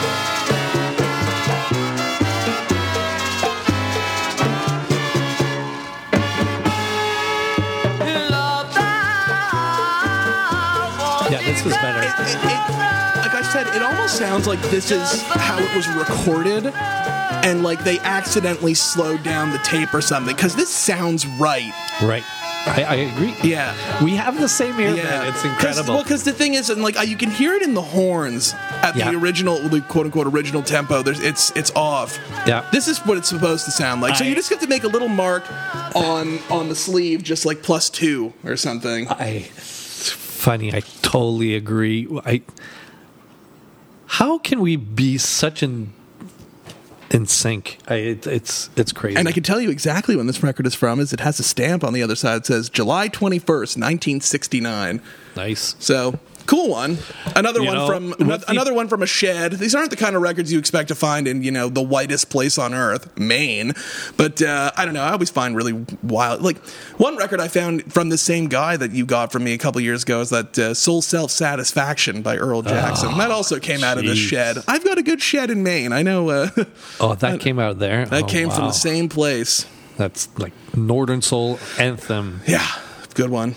Yeah, this is better. It, it, it, like I said, it almost sounds like this is how it was recorded, and like they accidentally slowed down the tape or something, because this sounds right. Right. I, I agree. Yeah. We have the same ear, Yeah, man. It's Cause, incredible. well, because the thing is, and like uh, you can hear it in the horns at Yeah. the original, the quote unquote original tempo. There's, it's it's off. Yeah. This is what it's supposed to sound like. So I- you just have to make a little mark on on the sleeve, just like plus two or something. I it's funny. I totally agree. I how can we be such an in sync? I, it, it's it's crazy. And I can tell you exactly when this record is from. Is it has a stamp on the other side that says July twenty-first, nineteen sixty-nine. Nice. So cool one. Another You one know, from with another, the- another one from a shed. These aren't the kind of records you expect to find in, you know, the whitest place on earth, Maine. But uh, I don't know. I always find really wild. Like one record I found from the same guy that you got from me a couple years ago is that uh, Soul Self Satisfaction by Earl Jackson. Oh, that also came out of this jeez. shed. I've got a good shed in Maine. I know. Uh, Oh, that came out there. that Oh, came from wow. the same place. That's like Northern Soul anthem. Yeah, good one.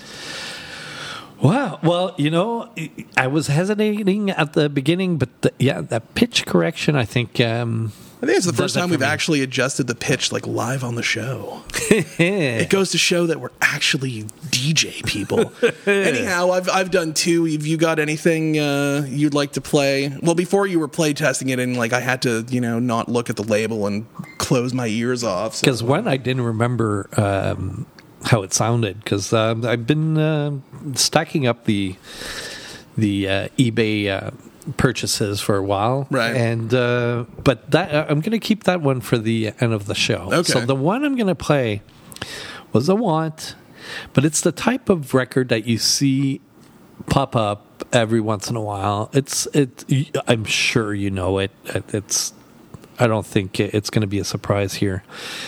Wow. Well, you know, I was hesitating at the beginning, but the, yeah, that pitch correction, I think. Um, I think it's the does first it time for we've me. actually adjusted the pitch like live on the show. It goes to show that we're actually D J people. Anyhow, I've I've done two. Have you got anything uh, you'd like to play? Well, before you were play testing it, and like I had to, you know, not look at the label and close my ears off. So. Because one, I didn't remember um, how it sounded, because um, I've been uh, stacking up the the uh, eBay uh, purchases for a while, Right. And uh, but that uh, I'm going to keep that one for the end of the show. Okay. So the one I'm going to play was a want, but it's the type of record that you see pop up every once in a while. It's it. I'm sure you know it. It's. I don't think it's going to be a surprise here,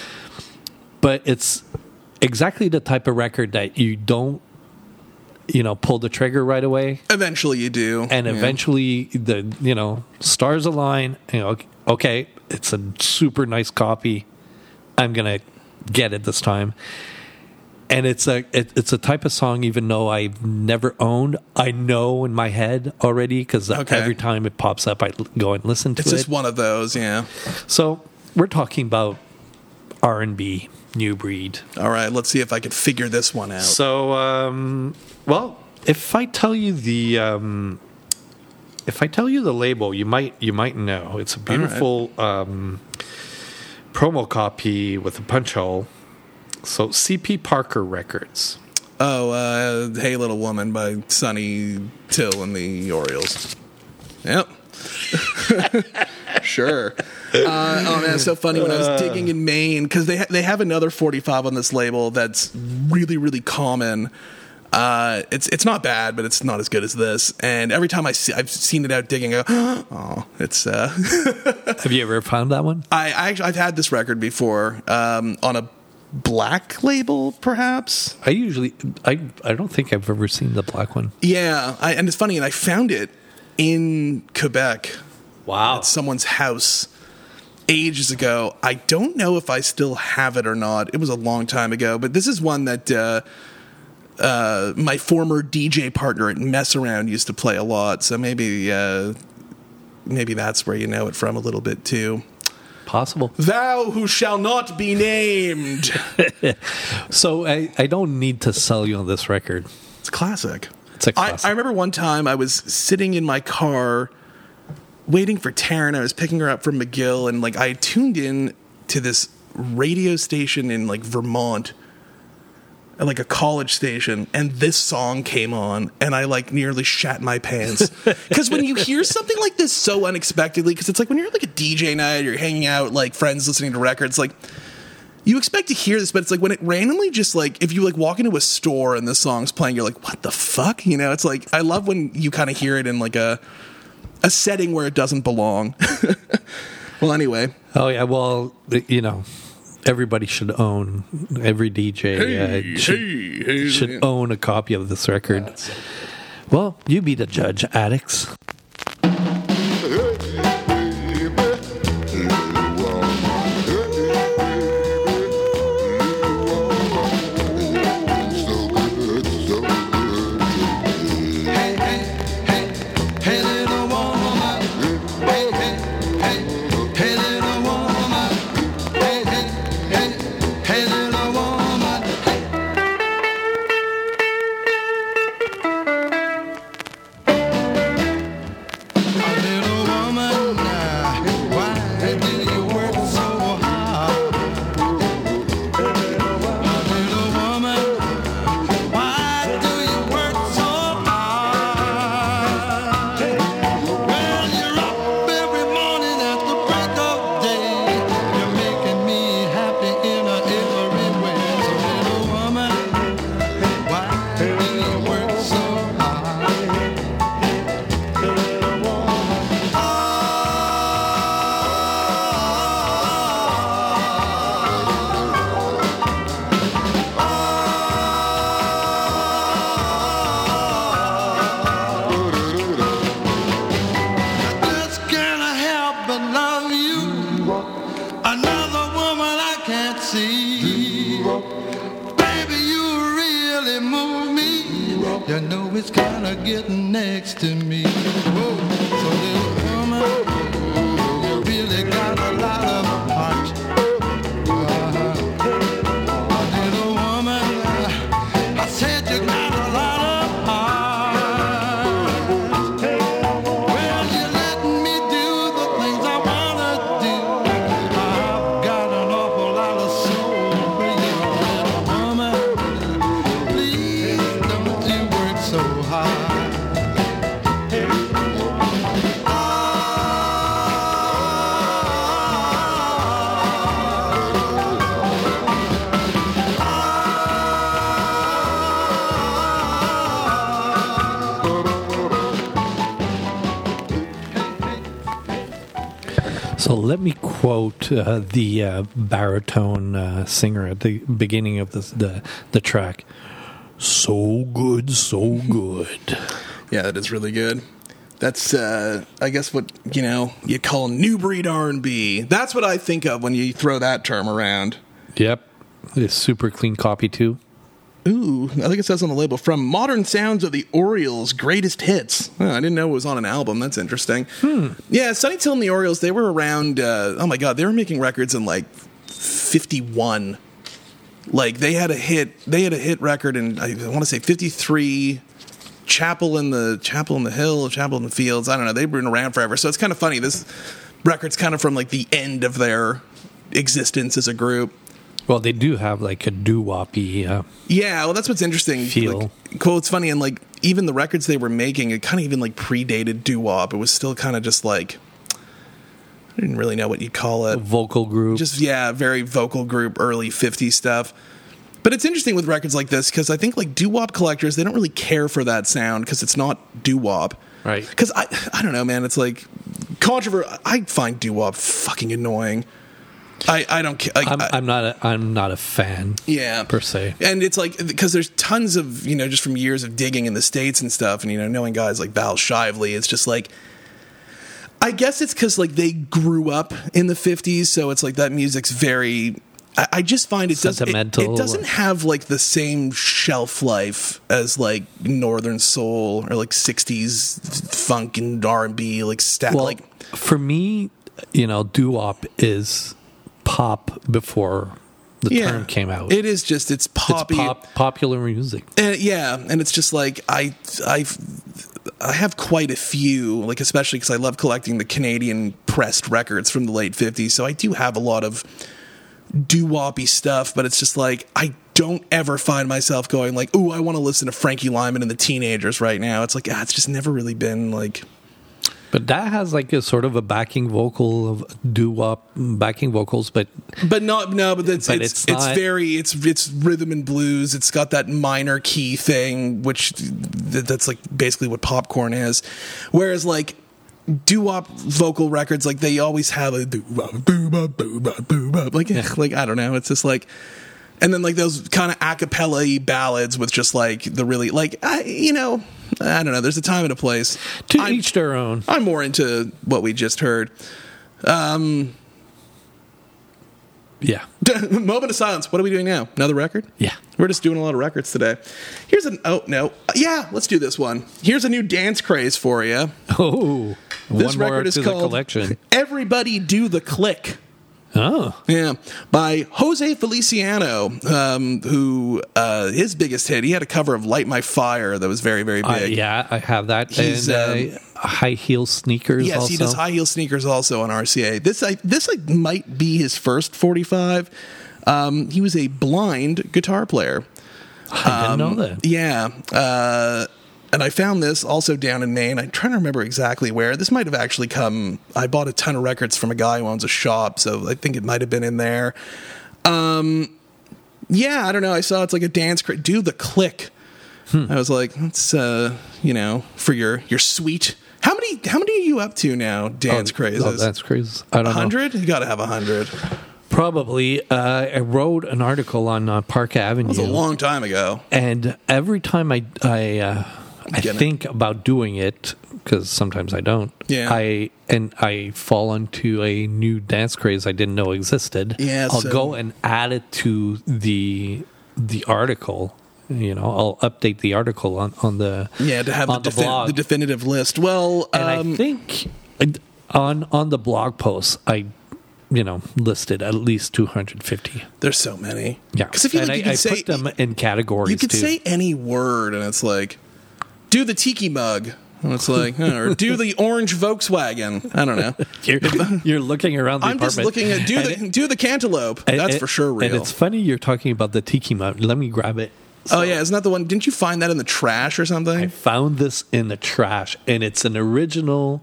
but it's exactly the type of record that you don't, you know, pull the trigger right away, Eventually, you do, and yeah. eventually the you know stars align. You know, okay, it's a super nice copy. I'm gonna get it this time. And it's a it, it's a type of song, even though I've never owned, I know in my head already, because Okay. every time it pops up, I l- go and listen to It's it. just one of those, yeah. So we're talking about R and B, New Breed. All right, let's see if I can figure this one out. So, um, well, if I tell you the um, if I tell you the label, you might you might know. It's a beautiful um, promo copy with a punch hole. So C P Parker Records. Oh, uh, Hey Little Woman by Sonny Till and the Orioles. Yep. Sure. Uh, oh man, it's so funny when I was digging in Maine, because they ha- they have another forty-five on this label that's really really common. Uh, it's it's not bad, but it's not as good as this. And every time I see, I've seen it out digging, I go, oh, it's. Uh, Have you ever found that one? I, I actually, I've had this record before um, on a black label, perhaps. I usually I I don't think I've ever seen the black one. Yeah, I, and it's funny, and I found it in Quebec. Wow. At someone's house ages ago. I don't know if I still have it or not. It was a long time ago, but this is one that uh, uh, my former D J partner at Mess Around used to play a lot. So maybe uh, maybe that's where you know it from a little bit too. Possible. Thou who shall not be named. So I, I don't need to sell you on this record. It's a classic. It's a I, classic. I remember one time I was sitting in my car waiting for Taryn. I was picking her up from McGill, and like I tuned in to this radio station in like Vermont, like a college station, and this song came on, and I like nearly shat my pants. Because when you hear something like this so unexpectedly, because it's like when you're at like a D J night, you're hanging out, like friends listening to records, like you expect to hear this, but it's like when it randomly just like, if you like walk into a store and this song's playing, you're like, what the fuck? You know, it's like, I love when you kind of hear it in like a, a setting where it doesn't belong. Well, anyway. Oh, yeah. Well, you know, everybody should own, every D J Hey, uh, should, hey, hey, should yeah. own a copy of this record. Well, you be the judge, addicts. You know it's kinda getting next to me. Whoa, so little woman, you really got a lot of heart. Uh-huh. Little woman, I said you got a lot of heart. Well, you're letting me do the things I wanna do. I've got an awful lot of soul for you, little woman. Please don't you work so hard. So let me quote uh, the uh, baritone uh, singer at the beginning of this, the the track. So good, so good. Yeah, that is really good. That's, uh, I guess, what, you know, you call new breed R and B. That's what I think of when you throw that term around. Yep, it's super clean copy too. Ooh, I think it says on the label, from Modern Sounds of the Orioles' Greatest Hits. Oh, I didn't know it was on an album. That's interesting. Hmm. Yeah, Sonny Till and the Orioles, they were around, uh, oh my God, they were making records in like fifty-one. Like, they had a hit, they had a hit record in, I want to say fifty-three, Chapel in the, Chapel in the Hill, Chapel in the Fields. I don't know, they've been around forever. So it's kind of funny. This record's kind of from like the end of their existence as a group. Well, they do have like a doo-woppy uh, Yeah, well, that's what's interesting. feel. Like, cool, it's funny, and like even the records they were making, it kind of even like predated doo-wop. It was still kind of just like, I didn't really know what you'd call it. vocal group. Just yeah, very vocal group, early fifties stuff. But it's interesting with records like this because I think like doo-wop collectors, they don't really care for that sound because it's not doo-wop. Right. Because I, I don't know, man. It's like controversy. I find doo-wop fucking annoying. I, I don't care. Like, I'm, I- I'm not a, I'm not a fan. Yeah, per se. And it's like because there's tons of, you know, just from years of digging in the States and stuff, and you know, knowing guys like Val Shively, it's just like, I guess it's because like they grew up in the fifties, so it's like that music's very I, I just find it doesn't. It, Sentimental. it doesn't have like the same shelf life as like Northern Soul or like sixties funk and R and B, like stat. Well, like for me, you know, doo-wop is pop before the yeah, term came out. It is just it's poppy, It's pop, popular music. and, yeah, and it's just like I I I have quite a few, like especially because I love collecting the Canadian pressed records from the late fifties, so I do have a lot of doo-woppy stuff, but it's just like I don't ever find myself going like, ooh, I want to listen to Frankie Lyman and the Teenagers right now. It's like, ah, it's just never really been like. But that has like a sort of a backing vocal of doo-wop backing vocals, but But not no, but it's But it's it's it's, not- very it's it's rhythm and blues. It's got that minor key thing, which th- that's like basically what popcorn is. Whereas like doo-wop vocal records, like they always have a doo-wop, doo-wop, doo-wop, doo-wop. Like like I don't know. It's just like. And then like those kind of a cappella-y ballads with just like the really like I you know I don't know. There's a time and a place. to I'm, each their own. I'm more into what we just heard. Um, Yeah. moment of silence. What are we doing now? Another record? Yeah. We're just doing a lot of records today. Here's an oh no yeah. Let's do this one. Here's a new dance craze for you. Oh, This one more record is to the called collection. "Everybody Do the Click." Oh, Yeah, by Jose Feliciano, um, who uh, his biggest hit. He had a cover of "Light My Fire" that was very, very uh, big. yeah, I have that. He's, and uh, high heel sneakers. Yes, also. he does high heel sneakers also on R C A. This, I, this like might be his first forty-five. Um, he was a blind guitar player. I didn't know Um, that. Yeah. Uh, and I found this also down in Maine. I'm trying to remember exactly where. This might have actually come. I bought a ton of records from a guy who owns a shop, so I think it might have been in there. Um, yeah, I don't know. I saw it's like a dance cra- do the click. Hmm. I was like, that's uh, you know, for your your sweet. How many how many are you up to now? Dance Oh, crazes. oh, that's crazy. I don't A know. hundred? You got to have a hundred. Probably. Uh, I wrote an article on uh, Park Avenue. That was a long time ago. And every time I I uh, I Get it. think about doing it, because sometimes I don't. Yeah. I and I fall into a new dance craze I didn't know existed. Yeah, I'll so- go and add it to the the article. You know, I'll update the article on, on the Yeah, to have the, on the defi- blog. the definitive list. Well, and um, I think on on the blog post I you know listed at least two hundred fifty. there's so many. Yeah, because I feel and like I, you can I say put them in categories. you could too. say any word, and it's like, do the tiki mug, and it's like, or do the orange Volkswagen. I don't know. You're, you're looking around the I'm just apartment. looking at do and the it- do the cantaloupe. and- That's and- for sure real. And it's funny you're talking about the tiki mug. Let me grab it. oh yeah, isn't that the one? Didn't you find that in the trash or something? I found this in the trash, and it's an original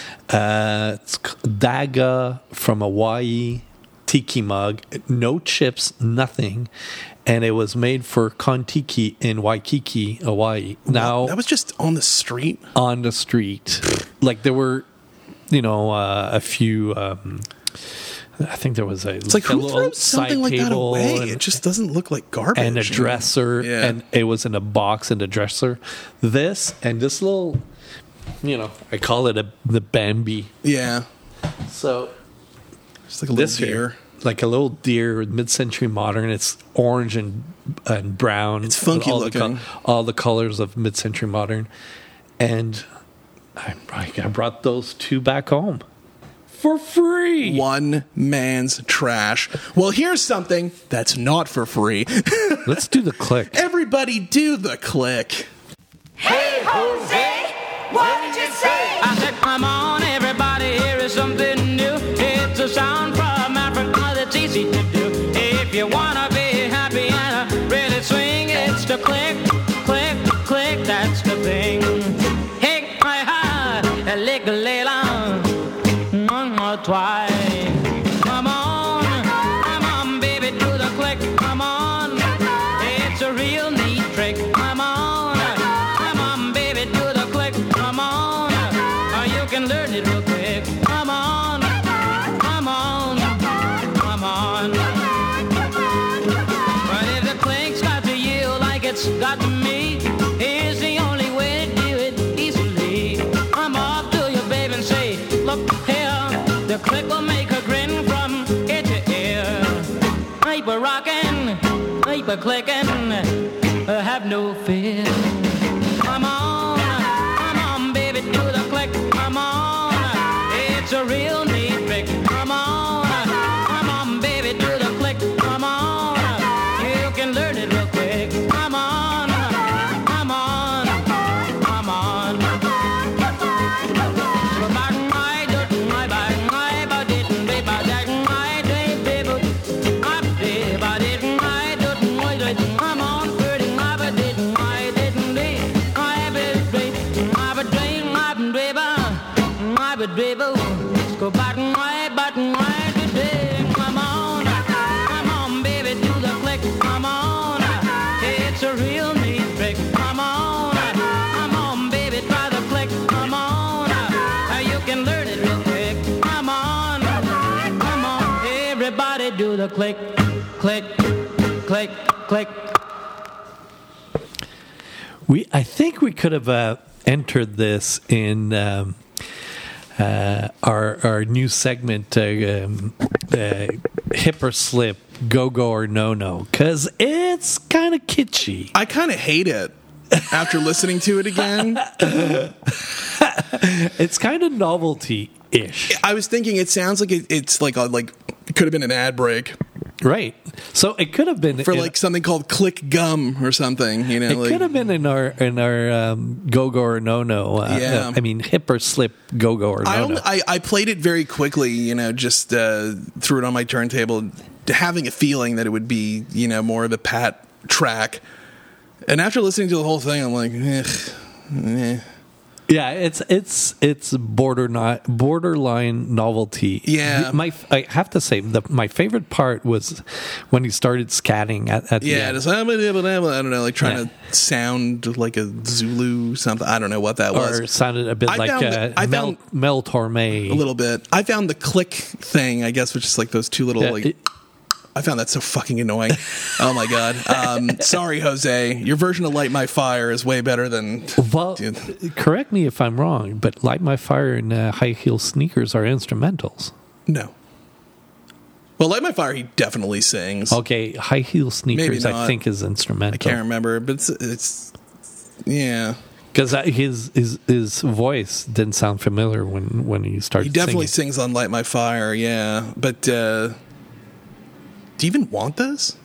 uh, it's c- Daga from Hawaii tiki mug. No chips, nothing. And it was made for Kontiki in Waikiki, Hawaii. Now, that was just on the street. on the street. Like there were, you know, uh, a few. Um, I think there was a. It's like a who little throws something side like that table away? and- It just doesn't look like garbage. and a you know? dresser, Yeah. and it was in a box in the dresser. This and this little, you know, I call it a the Bambi. Yeah, So just like a little this deer. here, like a little deer, mid-century modern. It's orange and and brown. It's funky all looking. The all the colors of mid-century modern, and I, I brought those two back home for free. One man's trash. Well, here's something that's not for free. Let's do the click. Everybody do the click. Hey, Jose, what did you say? I said, come on, everybody, here is something new. It's a sound from Africa that's easy to do. If you want to be happy and uh, really swing, it's the click, click, click, that's the thing. Hey, hi, hi, a lick, a layla, one more twice. Come on, come on, baby, do the click, come on. It's a real neat trick, come on. Come on, baby, do the click, come on. Or you can learn it real quick. Come on, come on, come on. But if the click's got to you like it's got to me, here's the only way to do it easily. Come up to your baby and say, look here, the click will make her grin from ear to ear. I keep a rocking, keep a clicking, uh, have no fear. Come on, come on, baby, do the click. Come on, it's a real neat trick. Come on, come on, baby, do the click. Come on, you can learn it real quick. Come on, come on, come on. Go button, my button, my today. Come on, come on, baby, do the click. Come on, it's a real neat trick. Come on, come on, baby, try the click. Come on, you can learn it real quick. Come on, come on, everybody do the click, click, click, click. We, I think we could have uh, entered this in. Um, Uh, our our new segment, uh, um, uh, Hip or Slip, Go Go or No No, because it's kind of kitschy. I kind of hate it after listening to it again. It's kind of novelty-ish. I was thinking it sounds like it, it's like a, like it could have been an ad break. Right. So it could have been for in, like something called Click Gum or something, you know. It like, could have been in our in our um, Go Go or No No. Uh, Yeah. uh, I mean, Hip or Slip, Go Go or I, No only, No. I I played it very quickly, you know, just uh, threw it on my turntable, having a feeling that it would be, you know, more of a pat track. And after listening to the whole thing, I'm like, eh, eh. Yeah, it's it's it's border not borderline novelty. Yeah. my I have to say the my favorite part was when he started scatting at, at the Yeah, end. just, I don't know, like trying Yeah. to sound like a Zulu something. I don't know what that was. Or it sounded a bit I like found uh, that- I Mel, found- Mel Torme. A little bit. I found the click thing, I guess, which is like those two little Yeah, like. it- I found that so fucking annoying. Oh my god. Um, sorry, Jose. Your version of Light My Fire is way better than. Well, Dude. correct me if I'm wrong, but Light My Fire and uh, High Heel Sneakers are instrumentals. No. Well, Light My Fire, he definitely sings. Okay, High Heel Sneakers, I not. think, is instrumental. I can't remember, but it's, it's yeah. Because his, his his voice didn't sound familiar when, when he started He definitely singing. sings on Light My Fire, yeah. But uh, do you even want this?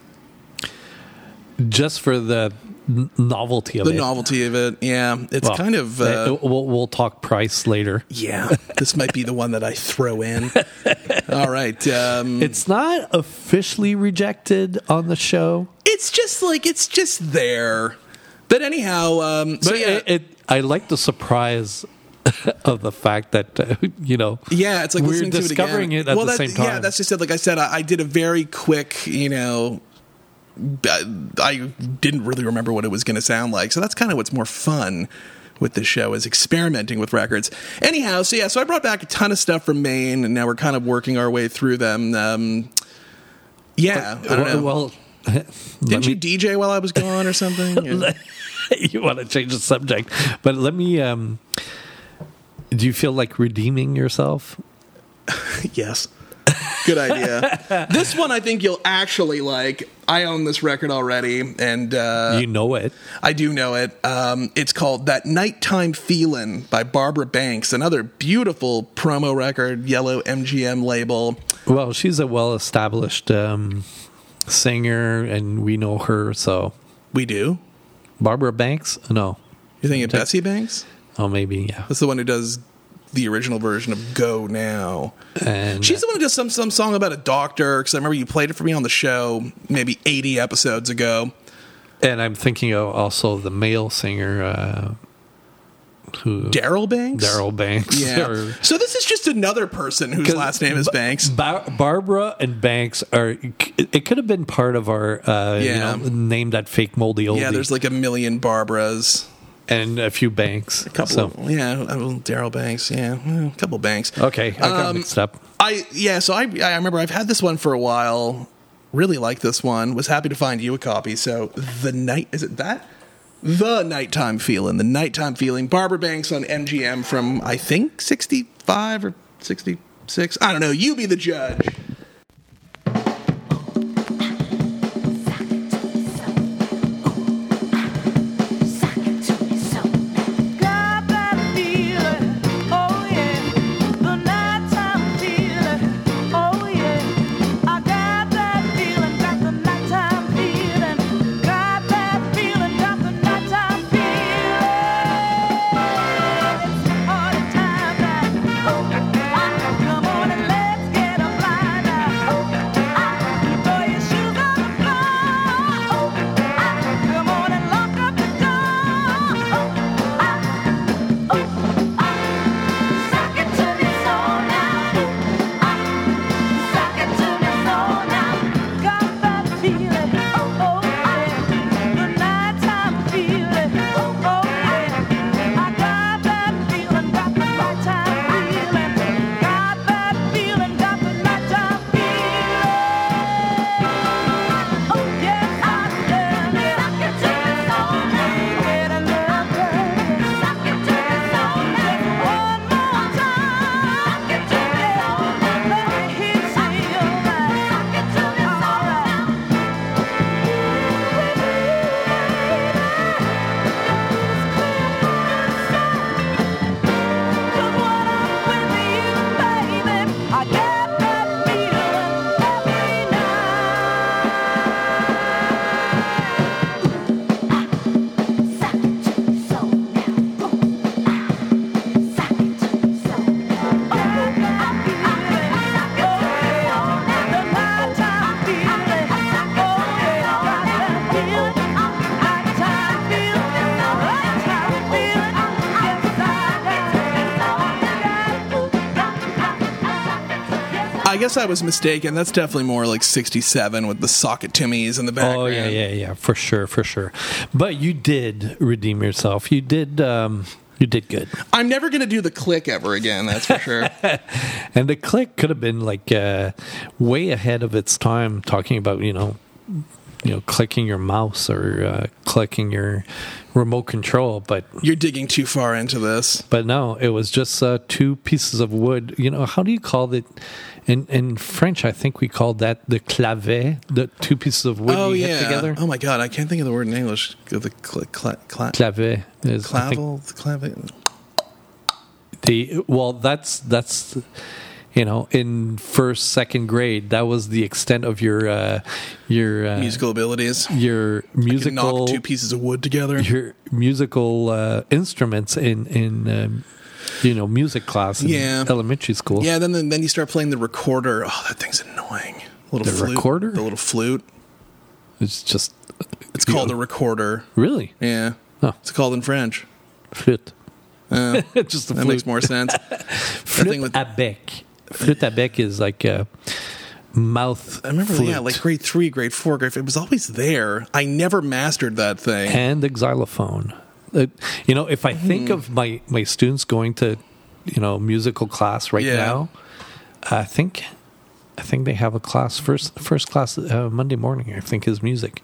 Just for the n- novelty of The it. novelty of it, yeah. It's Well, kind of. uh, Uh, we'll, we'll talk price later. yeah, this might be the one that I throw in. All right. Um, It's not officially rejected on the show, it's just like, it's just there. But anyhow, um, so but yeah. it, it, I like the surprise of the fact that uh, you know. Yeah, it's like we're listening to discovering it, it again. at well, the that, same time. Yeah, that's just it. Like I said, I, I did a very quick, you know, I, I didn't really remember what it was going to sound like. So that's kind of what's more fun with this show, is experimenting with records. Anyhow, so yeah, so I brought back a ton of stuff from Maine, and now we're kind of working our way through them. Um, yeah, I don't know. Well, Didn't you D J while I was gone or something? Yeah. you want to change the subject, but let me. Um, do you feel like redeeming yourself? Yes. Good idea. This one I think you'll actually like. I own this record already, and uh, You know it. I do know it. Um, it's called That Nighttime Feelin' by Barbara Banks, another beautiful promo record, yellow M G M label. Well, she's a well-established um, singer, and we know her. So, We do? Barbara Banks? No. You think of Bessie Banks? Oh, maybe, yeah. That's the one who does the original version of Go Now. And She's the one who does some, some song about a doctor, because I remember you played it for me on the show maybe eighty episodes ago. and I'm thinking of also the male singer, uh, who Daryl Banks? Daryl Banks. Yeah. or- So this is just another person whose 'Cause last name is Ba- Banks. Bar- Barbara and Banks are. It could have been part of our, uh, Yeah. you know, name that fake moldy oldie. Yeah, there's like a million Barbaras. and a few Banks. A couple. So, Of, yeah, well, Daryl Banks. Yeah, well, a couple Banks. okay, I got Um, mixed up. I yeah. So I I remember I've had this one for a while. Really like this one. Was happy to find you a copy. So the night is it that the nighttime feeling the nighttime feeling. Barbara Banks on M G M from I think sixty-five or sixty-six. I don't know. You be the judge. guess I was mistaken. That's definitely more like sixty-seven with the socket Timmies in the background. Oh yeah, yeah, yeah, for sure, for sure. But you did redeem yourself. You did, um, you did good. I'm never going to do the click ever again. That's for sure. And the click could have been like uh, way ahead of its time, talking about you know, you know, clicking your mouse or uh, clicking your remote control. But You're digging too far into this. but no, it was just uh, two pieces of wood. You know, how do you call it? In in French, I think we called that the clavet, the two pieces of wood Oh you yeah. hit together. Oh my god, I can't think of the word in English. The cl- cl- cl- Clavet is I think, clavel, clavet. the well. That's that's you know in first second grade. That was the extent of your uh, your uh, Musical abilities. your You musical knock two pieces of wood together. your musical uh, instruments in in um, you know music class in Yeah. elementary school. Yeah, then then you start playing the recorder. Oh, that thing's annoying. Little The flute, recorder? The little flute. It's just It's called a recorder. really Yeah. Oh. It's called in French. flute. Uh, Just a that flute. makes more sense. Flute thing with- à bec. Flute à bec is like a mouth. I remember, flute. yeah, like grade three, grade four, grade five. It was always there. I never mastered that thing. and the xylophone. Uh, you know, if I Hmm. think of my my students going to, you know, musical class right Yeah. now, I think, I think they have a class first first class uh, Monday morning. I think is music.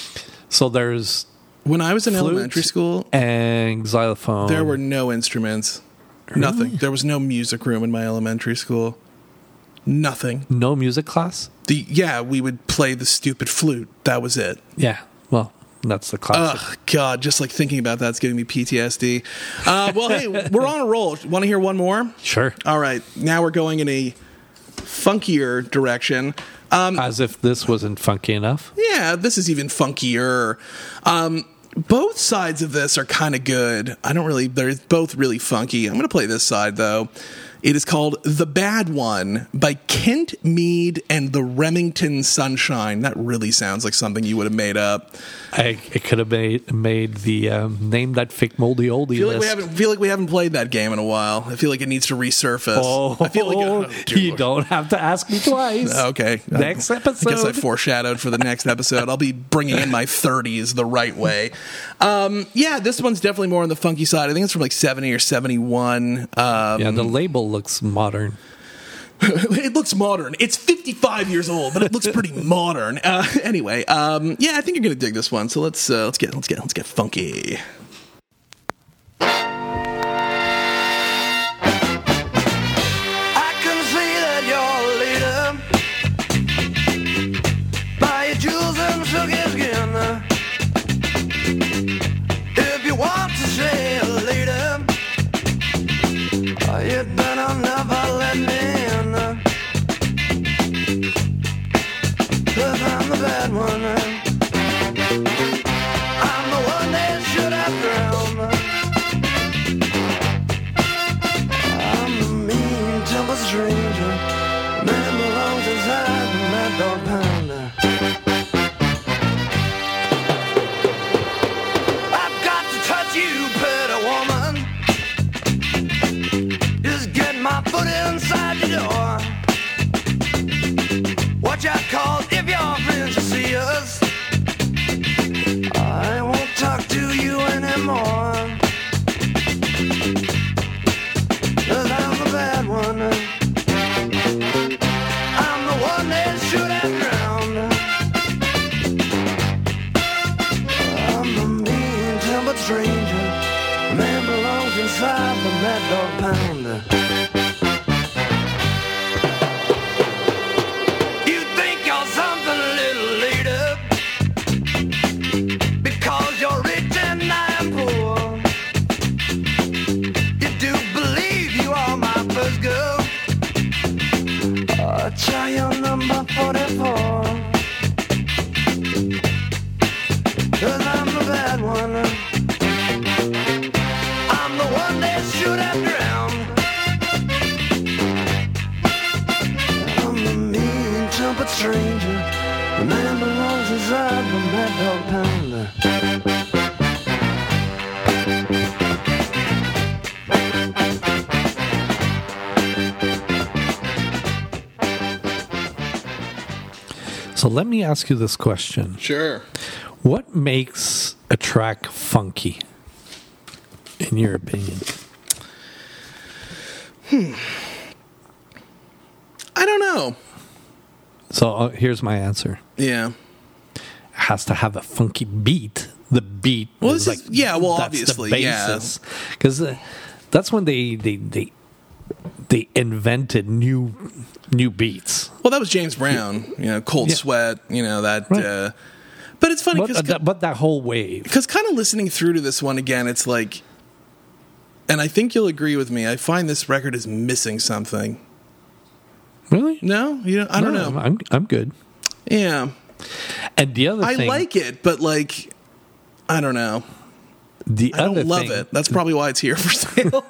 So there's When I was in flute elementary school, and xylophone. there were no instruments. Nothing. There was no music room in my elementary school. Nothing. no music class. The yeah, we would play the stupid flute. That was it. Yeah, well, that's the classic. Ugh, God, just like thinking about that's giving me P T S D. Uh, well, hey, we're on a roll. Want to hear one more? Sure. All right, now we're going in a funkier direction. Um, As if this wasn't funky enough. yeah, this is even funkier. Um, both sides of this are kind of good. I don't really, they're both really funky. I'm going to play this side, though. It is called The Bad One by Kent Mead and the Remington Sunshine. That really sounds like something you would have made up. I, it could have made made the um, name that fake moldy oldie I feel like list. we haven't feel like we haven't played that game in a while. I feel like it needs to resurface. Oh, I feel like oh, dear you Lord. don't have to ask me twice. Okay. Next I, I guess I episode. foreshadowed for the next episode. I'll be bringing in my thirties the right way. Um, yeah, this one's definitely more on the funky side. I think it's from like seventy or seventy-one. Um, Yeah, the label looks modern. it looks modern. It's fifty-five years old, but it looks pretty modern. Uh, anyway, um, yeah, I think you're gonna dig this one. So let's uh, let's get let's get let's get funky. I can see that you're a leader. Buy your jewels and silky skin. If you want to say a leader, oh, you'd better never let me in. 'Cause I'm the bad one. I'm the one they should have drowned. I'm the mean-tempered stranger. Man belongs inside the mad dog pounder. I've got to touch you, pretty woman. Just get my foot inside the door. Watch out, cause if your friends should see us, I won't talk to you anymore. 'Cause I'm the bad one. I'm the one that should have drowned. I'm the mean-tempered stranger. Man belongs inside the mad dog pounder. You think you're something, little leader, because you're rich and I'm poor. You do believe you are my first girl. Uh, try your number forty-four. 'Cause I'm the bad one. I'm the one that should have drowned. I'm the mean-tempered stranger. The man belongs inside the mad dog pounder. So let me ask you this question. Sure. What makes a track funky, in your opinion? Hmm. I don't know. So uh, here's my answer. Yeah. It has to have a funky beat. The beat. Well, is this like, is- yeah, well, that's obviously, the yeah. basis. Because uh, that's when they, they they they invented new new beats. Well, that was James Brown. You know, Cold Yeah. Sweat. You know that. Right. Uh, but it's funny But, because uh, that, but that whole wave. because kind of listening through to this one again, it's like, and I think you'll agree with me. I find this record is missing something. Really? No, you know, I don't No, know. I'm I'm good. Yeah, And the other I thing, like it, but like, I don't know. the I other don't love thing, it. That's probably why it's here for sale.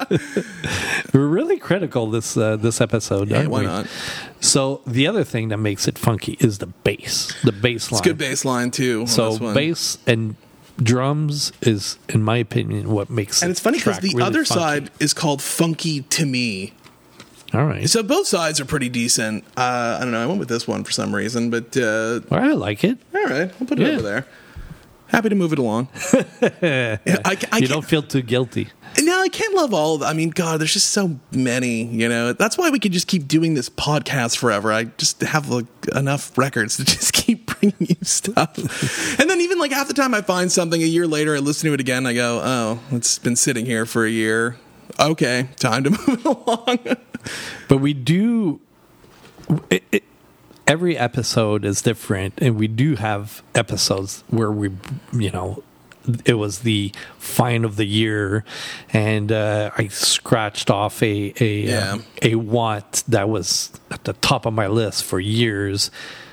We're really critical this uh, this episode. Yeah, aren't why we? not? So the other thing that makes it funky is the bass, the bass line. It's good bass line too. on So this one. bass and drums is, in my opinion, what makes and it it's funny because track the really other funky. side is called Funky to Me. All right, So both sides are pretty decent. Uh, I don't know. I went with this one for some reason, but uh, well, I like it. all right, we'll put it Yeah. over there. Happy to move it along. Yeah, I, I you can't- don't feel too guilty. No, I can't love all of them. I mean, God, there's just so many, you know. That's why we could just keep doing this podcast forever. I just have like enough records to just keep bringing you stuff. And then even like half the time I find something a year later, I listen to it again, I go, oh, it's been sitting here for a year. Okay, time to move it along. But we do. It, it, every episode is different, and we do have episodes where we, you know, it was the find of the year, and uh, I scratched off a a Yeah. um, a want that was at the top of my list for years.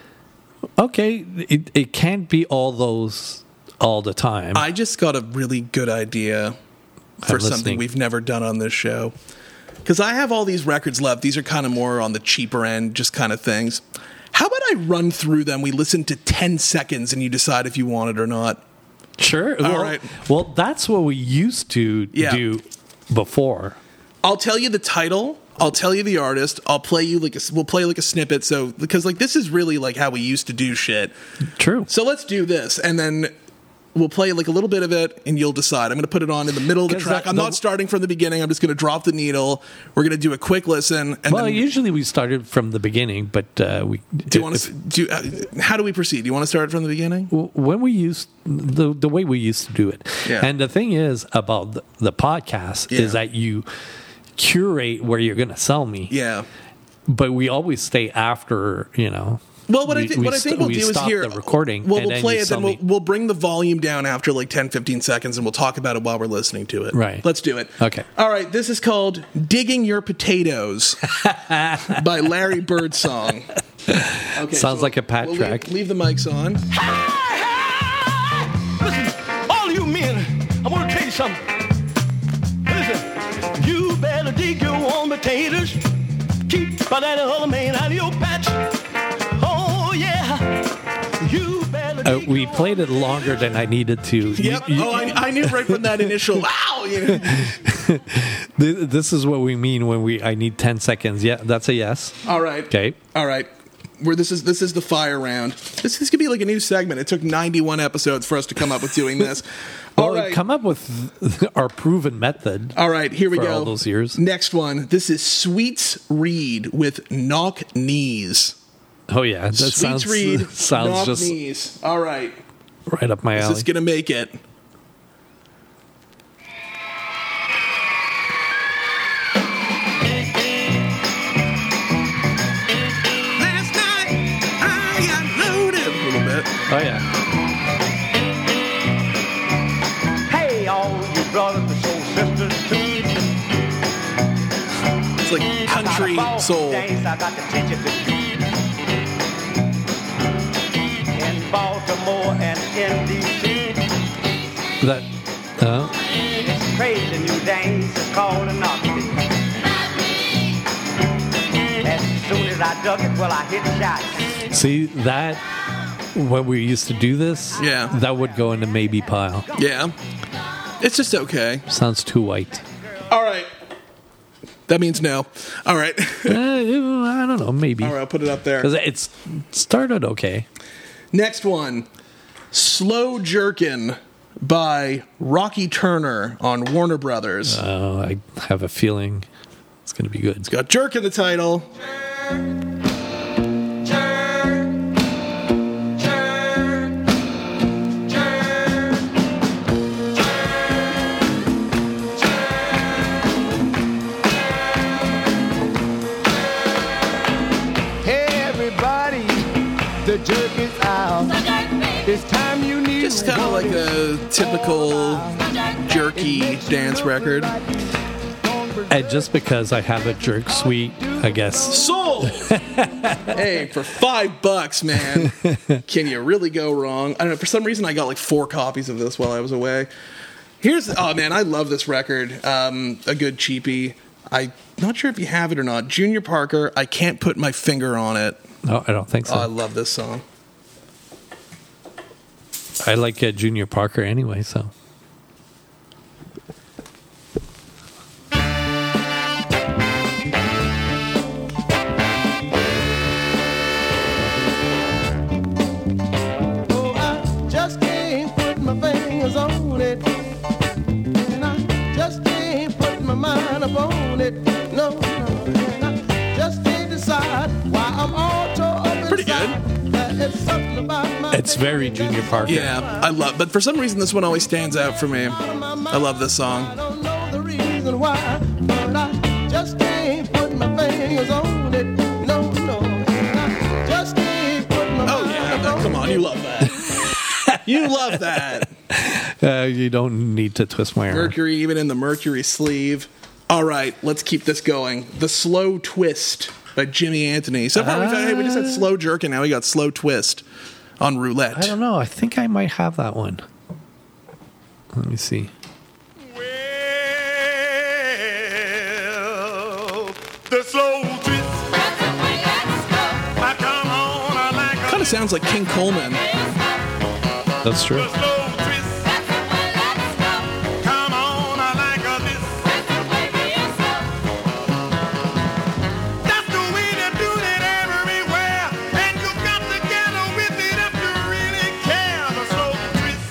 Okay, it it can't be all those all the time. I just got a really good idea for I'm something listening. we've never done on this show. Because I have all these records left. These are kind of more on the cheaper end, just kind of things. How about I run through them? We listen to ten seconds and you decide if you want it or not. Sure. All well, right. well, that's what we used to Yeah. do before. I'll tell you the title. I'll tell you the artist. I'll play you like a, we'll play like a snippet. So because like this is really like how we used to do shit. True. So let's do this, and then we'll play like a little bit of it, and you'll decide. I'm going to put it on in the middle of the 'Cause track. the- I'm the- not starting from the beginning. I'm just going to drop the needle. We're going to do a quick listen, and Well, then usually we started from the beginning, but uh, we do you want to do? Uh, how do we proceed? Do you want to start from the beginning? when we used the the way we used to do it. Yeah. And the thing is about the, the podcast Yeah. is that you curate where you're going to sell me, Yeah. but we always stay after, you know. Well, what I we- think we what I think st- we'll we do is stop here the recording. Well, and we'll then play you it, sell then we'll me- we'll bring the volume down after like ten, fifteen seconds, and we'll talk about it while we're listening to it. Right. Let's do it. Okay. All right. This is called "Digging Your Potatoes" by Larry Birdsong. Okay. Sounds like a Pat we'll track. Leave, leave the mics on. Listen, all you men, I want to tell you something. Listen, you better dig your own potatoes. Keep by that other man out of your patch. Oh, yeah. You better Uh, dig we your played it longer than I needed to. You- Yep. you- oh, I, I knew right from that initial wow. You know. th- this is what we mean when we. I need ten seconds. Yeah, that's a yes. All right. Okay. All right. Where this is this is the fire round. This this could be like a new segment. It took ninety-one episodes for us to come up with doing this. Well, all right. come up with our proven method. all right, here we for go. all those years. Next one. This is Sweets Reed with Knock Knees. Oh yeah, that Sweets sounds Reed, sounds Knock just Knees. All right. right up my Is alley. this gonna make it? Last night I got loaded. A little bit. Oh yeah. Hey, all you brothers and soul sisters, too. It's like country soul. Days I got to teach it to you. In Baltimore and in D C, That. Uh, it's crazy new days. It's called a knock me. As soon as I dug it, well, I hit shots. see that when we used to do this. Yeah. That would go in the maybe pile. Yeah. It's just okay. Sounds too white. All right. That means no. All right. uh, I don't know, maybe. All right, I'll put it up there. Because it's started okay. Next one, Slow Jerkin by Rocky Turner on Warner Brothers. Oh, I have a feeling it's going to be good. It's got Jerk in the title. The jerk is out. It's time you need. Just kind of like a typical jerky dance record. And just because I have a jerk suite, I guess. Sold! Hey, for five bucks, man. Can you really go wrong? I don't know. For some reason, I got like four copies of this while I was away. Here's, oh man, I love this record. Um, a good cheapie. I'm not sure if you have it or not. Junior Parker, I Can't Put My Finger on It. No, I don't think so. Oh, I love this song. I like uh, Junior Parker anyway, so. Oh, I just can't put my fingers on it. And I just can't put my mind upon it. No, no. And I just can't decide why I'm all tore up. Pretty good. It's very Junior Parker. Yeah, I love, but for some reason this one always stands out for me. I love this song. I don't know the reason why, but I just can't put my fingers on it. No, no, I just can't put my Oh yeah, mind come on, on you it. love that. You love that. Uh, you don't need to twist my arm. Mercury, even in the Mercury sleeve. All right, let's keep this going. The Slow Twist by Jimmy Anthony. So far, we've had, hey, we just had Slow Jerk, and now we got Slow Twist on Roulette. I don't know. I think I might have that one. Let me see. Well, the slow twist. I come on, I like a Kind of sounds like King Coleman. That's true. the slow twist. Come on, I like a this. That's the way to do it everywhere. And you got to get with it if you really care. The slow twist.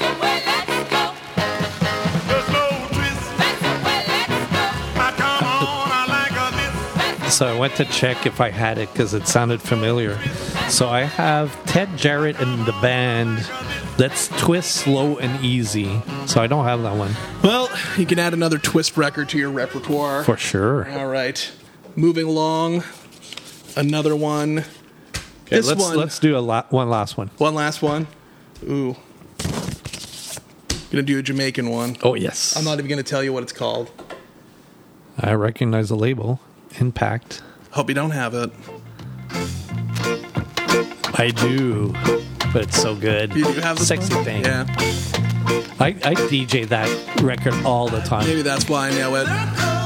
The slow twist. I come on, I like a this. So I went to check if I had it because it sounded familiar. So I have Ted Jarrett and the band. Let's Twist Slow and Easy. So I don't have that one. Well, you can add another twist record to your repertoire. For sure. All right. Moving along. Another one. Okay, this let's, one. let's do a la- one last one. One last one. Ooh. Gonna do a Jamaican one. Oh, yes. I'm not even gonna tell you what it's called. I recognize the label. Impact. Hope you don't have it. I do. But it's so good. You do have this Sexy one? thing. Yeah. I, I D J that record all the time. Maybe that's why I know it.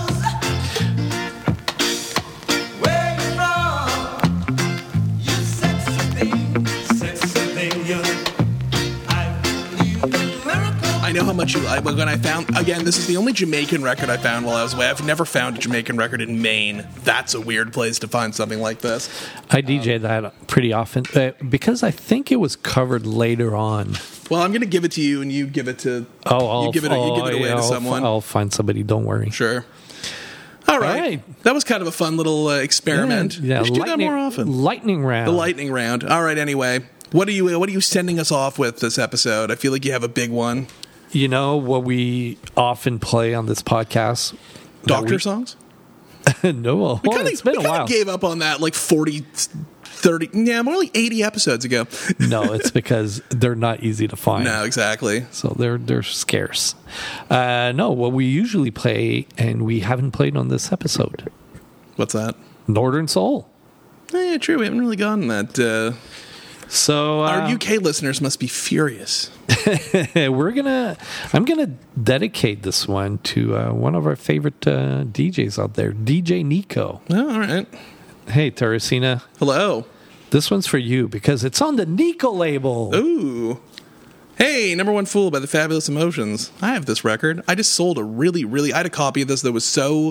I know how much you like. But when I found, again, this is the only Jamaican record I found while I was away. I've never found a Jamaican record in Maine. That's a weird place to find something like this. I D J that pretty often uh, because I think it was covered later on. Well, I'm going to give it to you, and you give it to. Oh, I'll, you give it. oh, you give it away yeah, to I'll, someone. I'll find somebody. Don't worry. Sure. All right. All right. That was kind of a fun little uh, experiment. Yeah, we should do that lightning- more often. Lightning round. The lightning round. All right. Anyway, what are you? What are you sending us off with this episode? I feel like you have a big one. You know what we often play on this podcast? Doctor we, songs. no, well, We kind it's been of a while. gave up on that like forty, thirty, yeah, more like eighty episodes ago. No, it's because they're not easy to find. No, exactly. So they're they're scarce. Uh, no, what we usually play, and we haven't played on this episode, What's that? Northern Soul. Oh, yeah, true. We haven't really gotten that. Uh, So uh, our U K listeners must be furious. we're gonna. I'm gonna dedicate this one to uh, one of our favorite uh, D Js out there, D J Nico. Oh, all right. Hey, Teresina, Hello. this one's for you because it's on the Nico label. Ooh. Hey, Number One Fool by the Fabulous Emotions. I have this record. I just sold a really, really... I had a copy of this that was so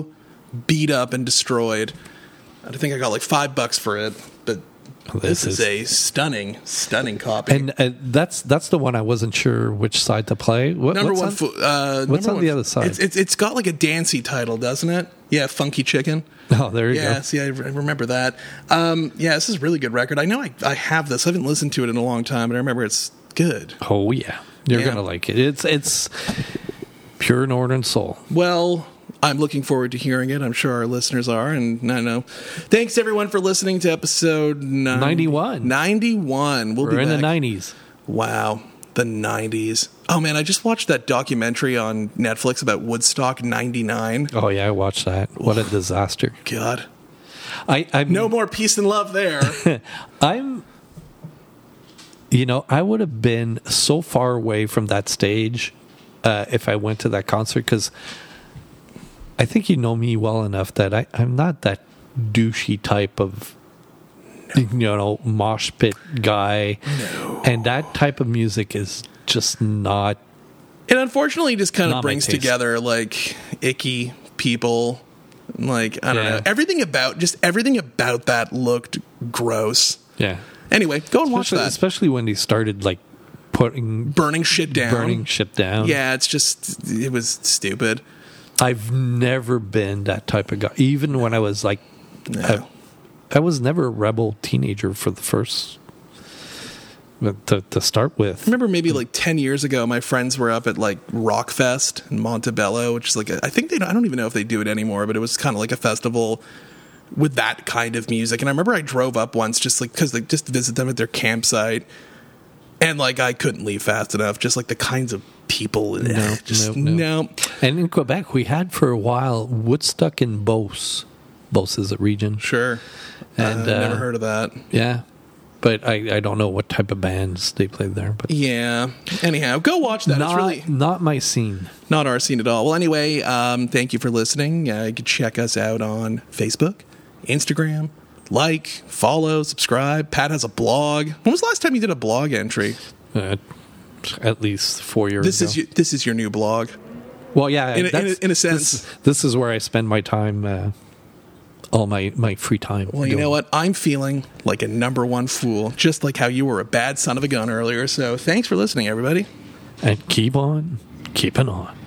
beat up and destroyed. I think I got like five bucks for it, but this, This is, is- a stunning, stunning copy. And uh, that's that's the one I wasn't sure which side to play. What, number what's one, on- fo- uh, what's number on one the fo- other side? It's, it's it's got like a dancey title, doesn't it? Yeah, Funky Chicken. Oh, there you Yeah, go. see, I, I remember that. Um, yeah, this is a really good record. I know I, I have this. I haven't listened to it in a long time, but I remember it's good. Oh yeah, you're Yeah. gonna like it. It's it's pure Northern soul. Well, I'm looking forward to hearing it. I'm sure our listeners are. And I know. Thanks, everyone, for listening to episode nine, ninety-one. ninety-one. We'll We're be in back. the nineties. Wow. The nineties. Oh, man, I just watched that documentary on Netflix about Woodstock ninety-nine. Oh yeah, I watched that. What a disaster. God. I I'm No more peace and love there. I'm. You know, I would have been so far away from that stage uh, if I went to that concert, because I think you know me well enough that I, I'm not that douchey type of, you know, mosh pit guy. No. And that type of music is just not. It unfortunately just kind of Not my brings taste. together like icky people. Like, I don't Yeah. know. Everything about, just everything about that looked gross. Yeah. Anyway, go and watch Especially, that. especially when they started like putting Burning shit down. burning shit down. Yeah, it's just, it was stupid. I've never been that type of guy. Even when I was like, No. I, I was never a rebel teenager for the first, but to, to start with. I remember maybe like ten years ago, my friends were up at like Rockfest in Montebello, which is like, a, I think they don't, I don't even know if they do it anymore, but it was kind of like a festival with that kind of music. And I remember I drove up once just like, cause like just to visit them at their campsite. And like, I couldn't leave fast enough. Just like the kinds of people. No, just no, no. no. And in Quebec, we had for a while Woodstock and Beauce. Beauce is a region. Sure. And, uh, never uh, heard of that. Yeah. But I, I don't know what type of bands they played there. But Yeah. Anyhow, go watch that. not, It's really not my scene. not our scene at all. Well, anyway, um, thank you for listening. Uh, you can check us out on Facebook, Instagram, like, follow, subscribe. Pat has a blog. When was the last time you did a blog entry? Uh, at least four years This ago. is your, this is your new blog. Well, yeah. In a- in a- that's- in a sense. This, this is where I spend my time, uh, all my, my free time. Well, you doing- know what? I'm feeling like a number one fool, just like how you were a bad son of a gun earlier. So thanks for listening, everybody. And keep on keeping on.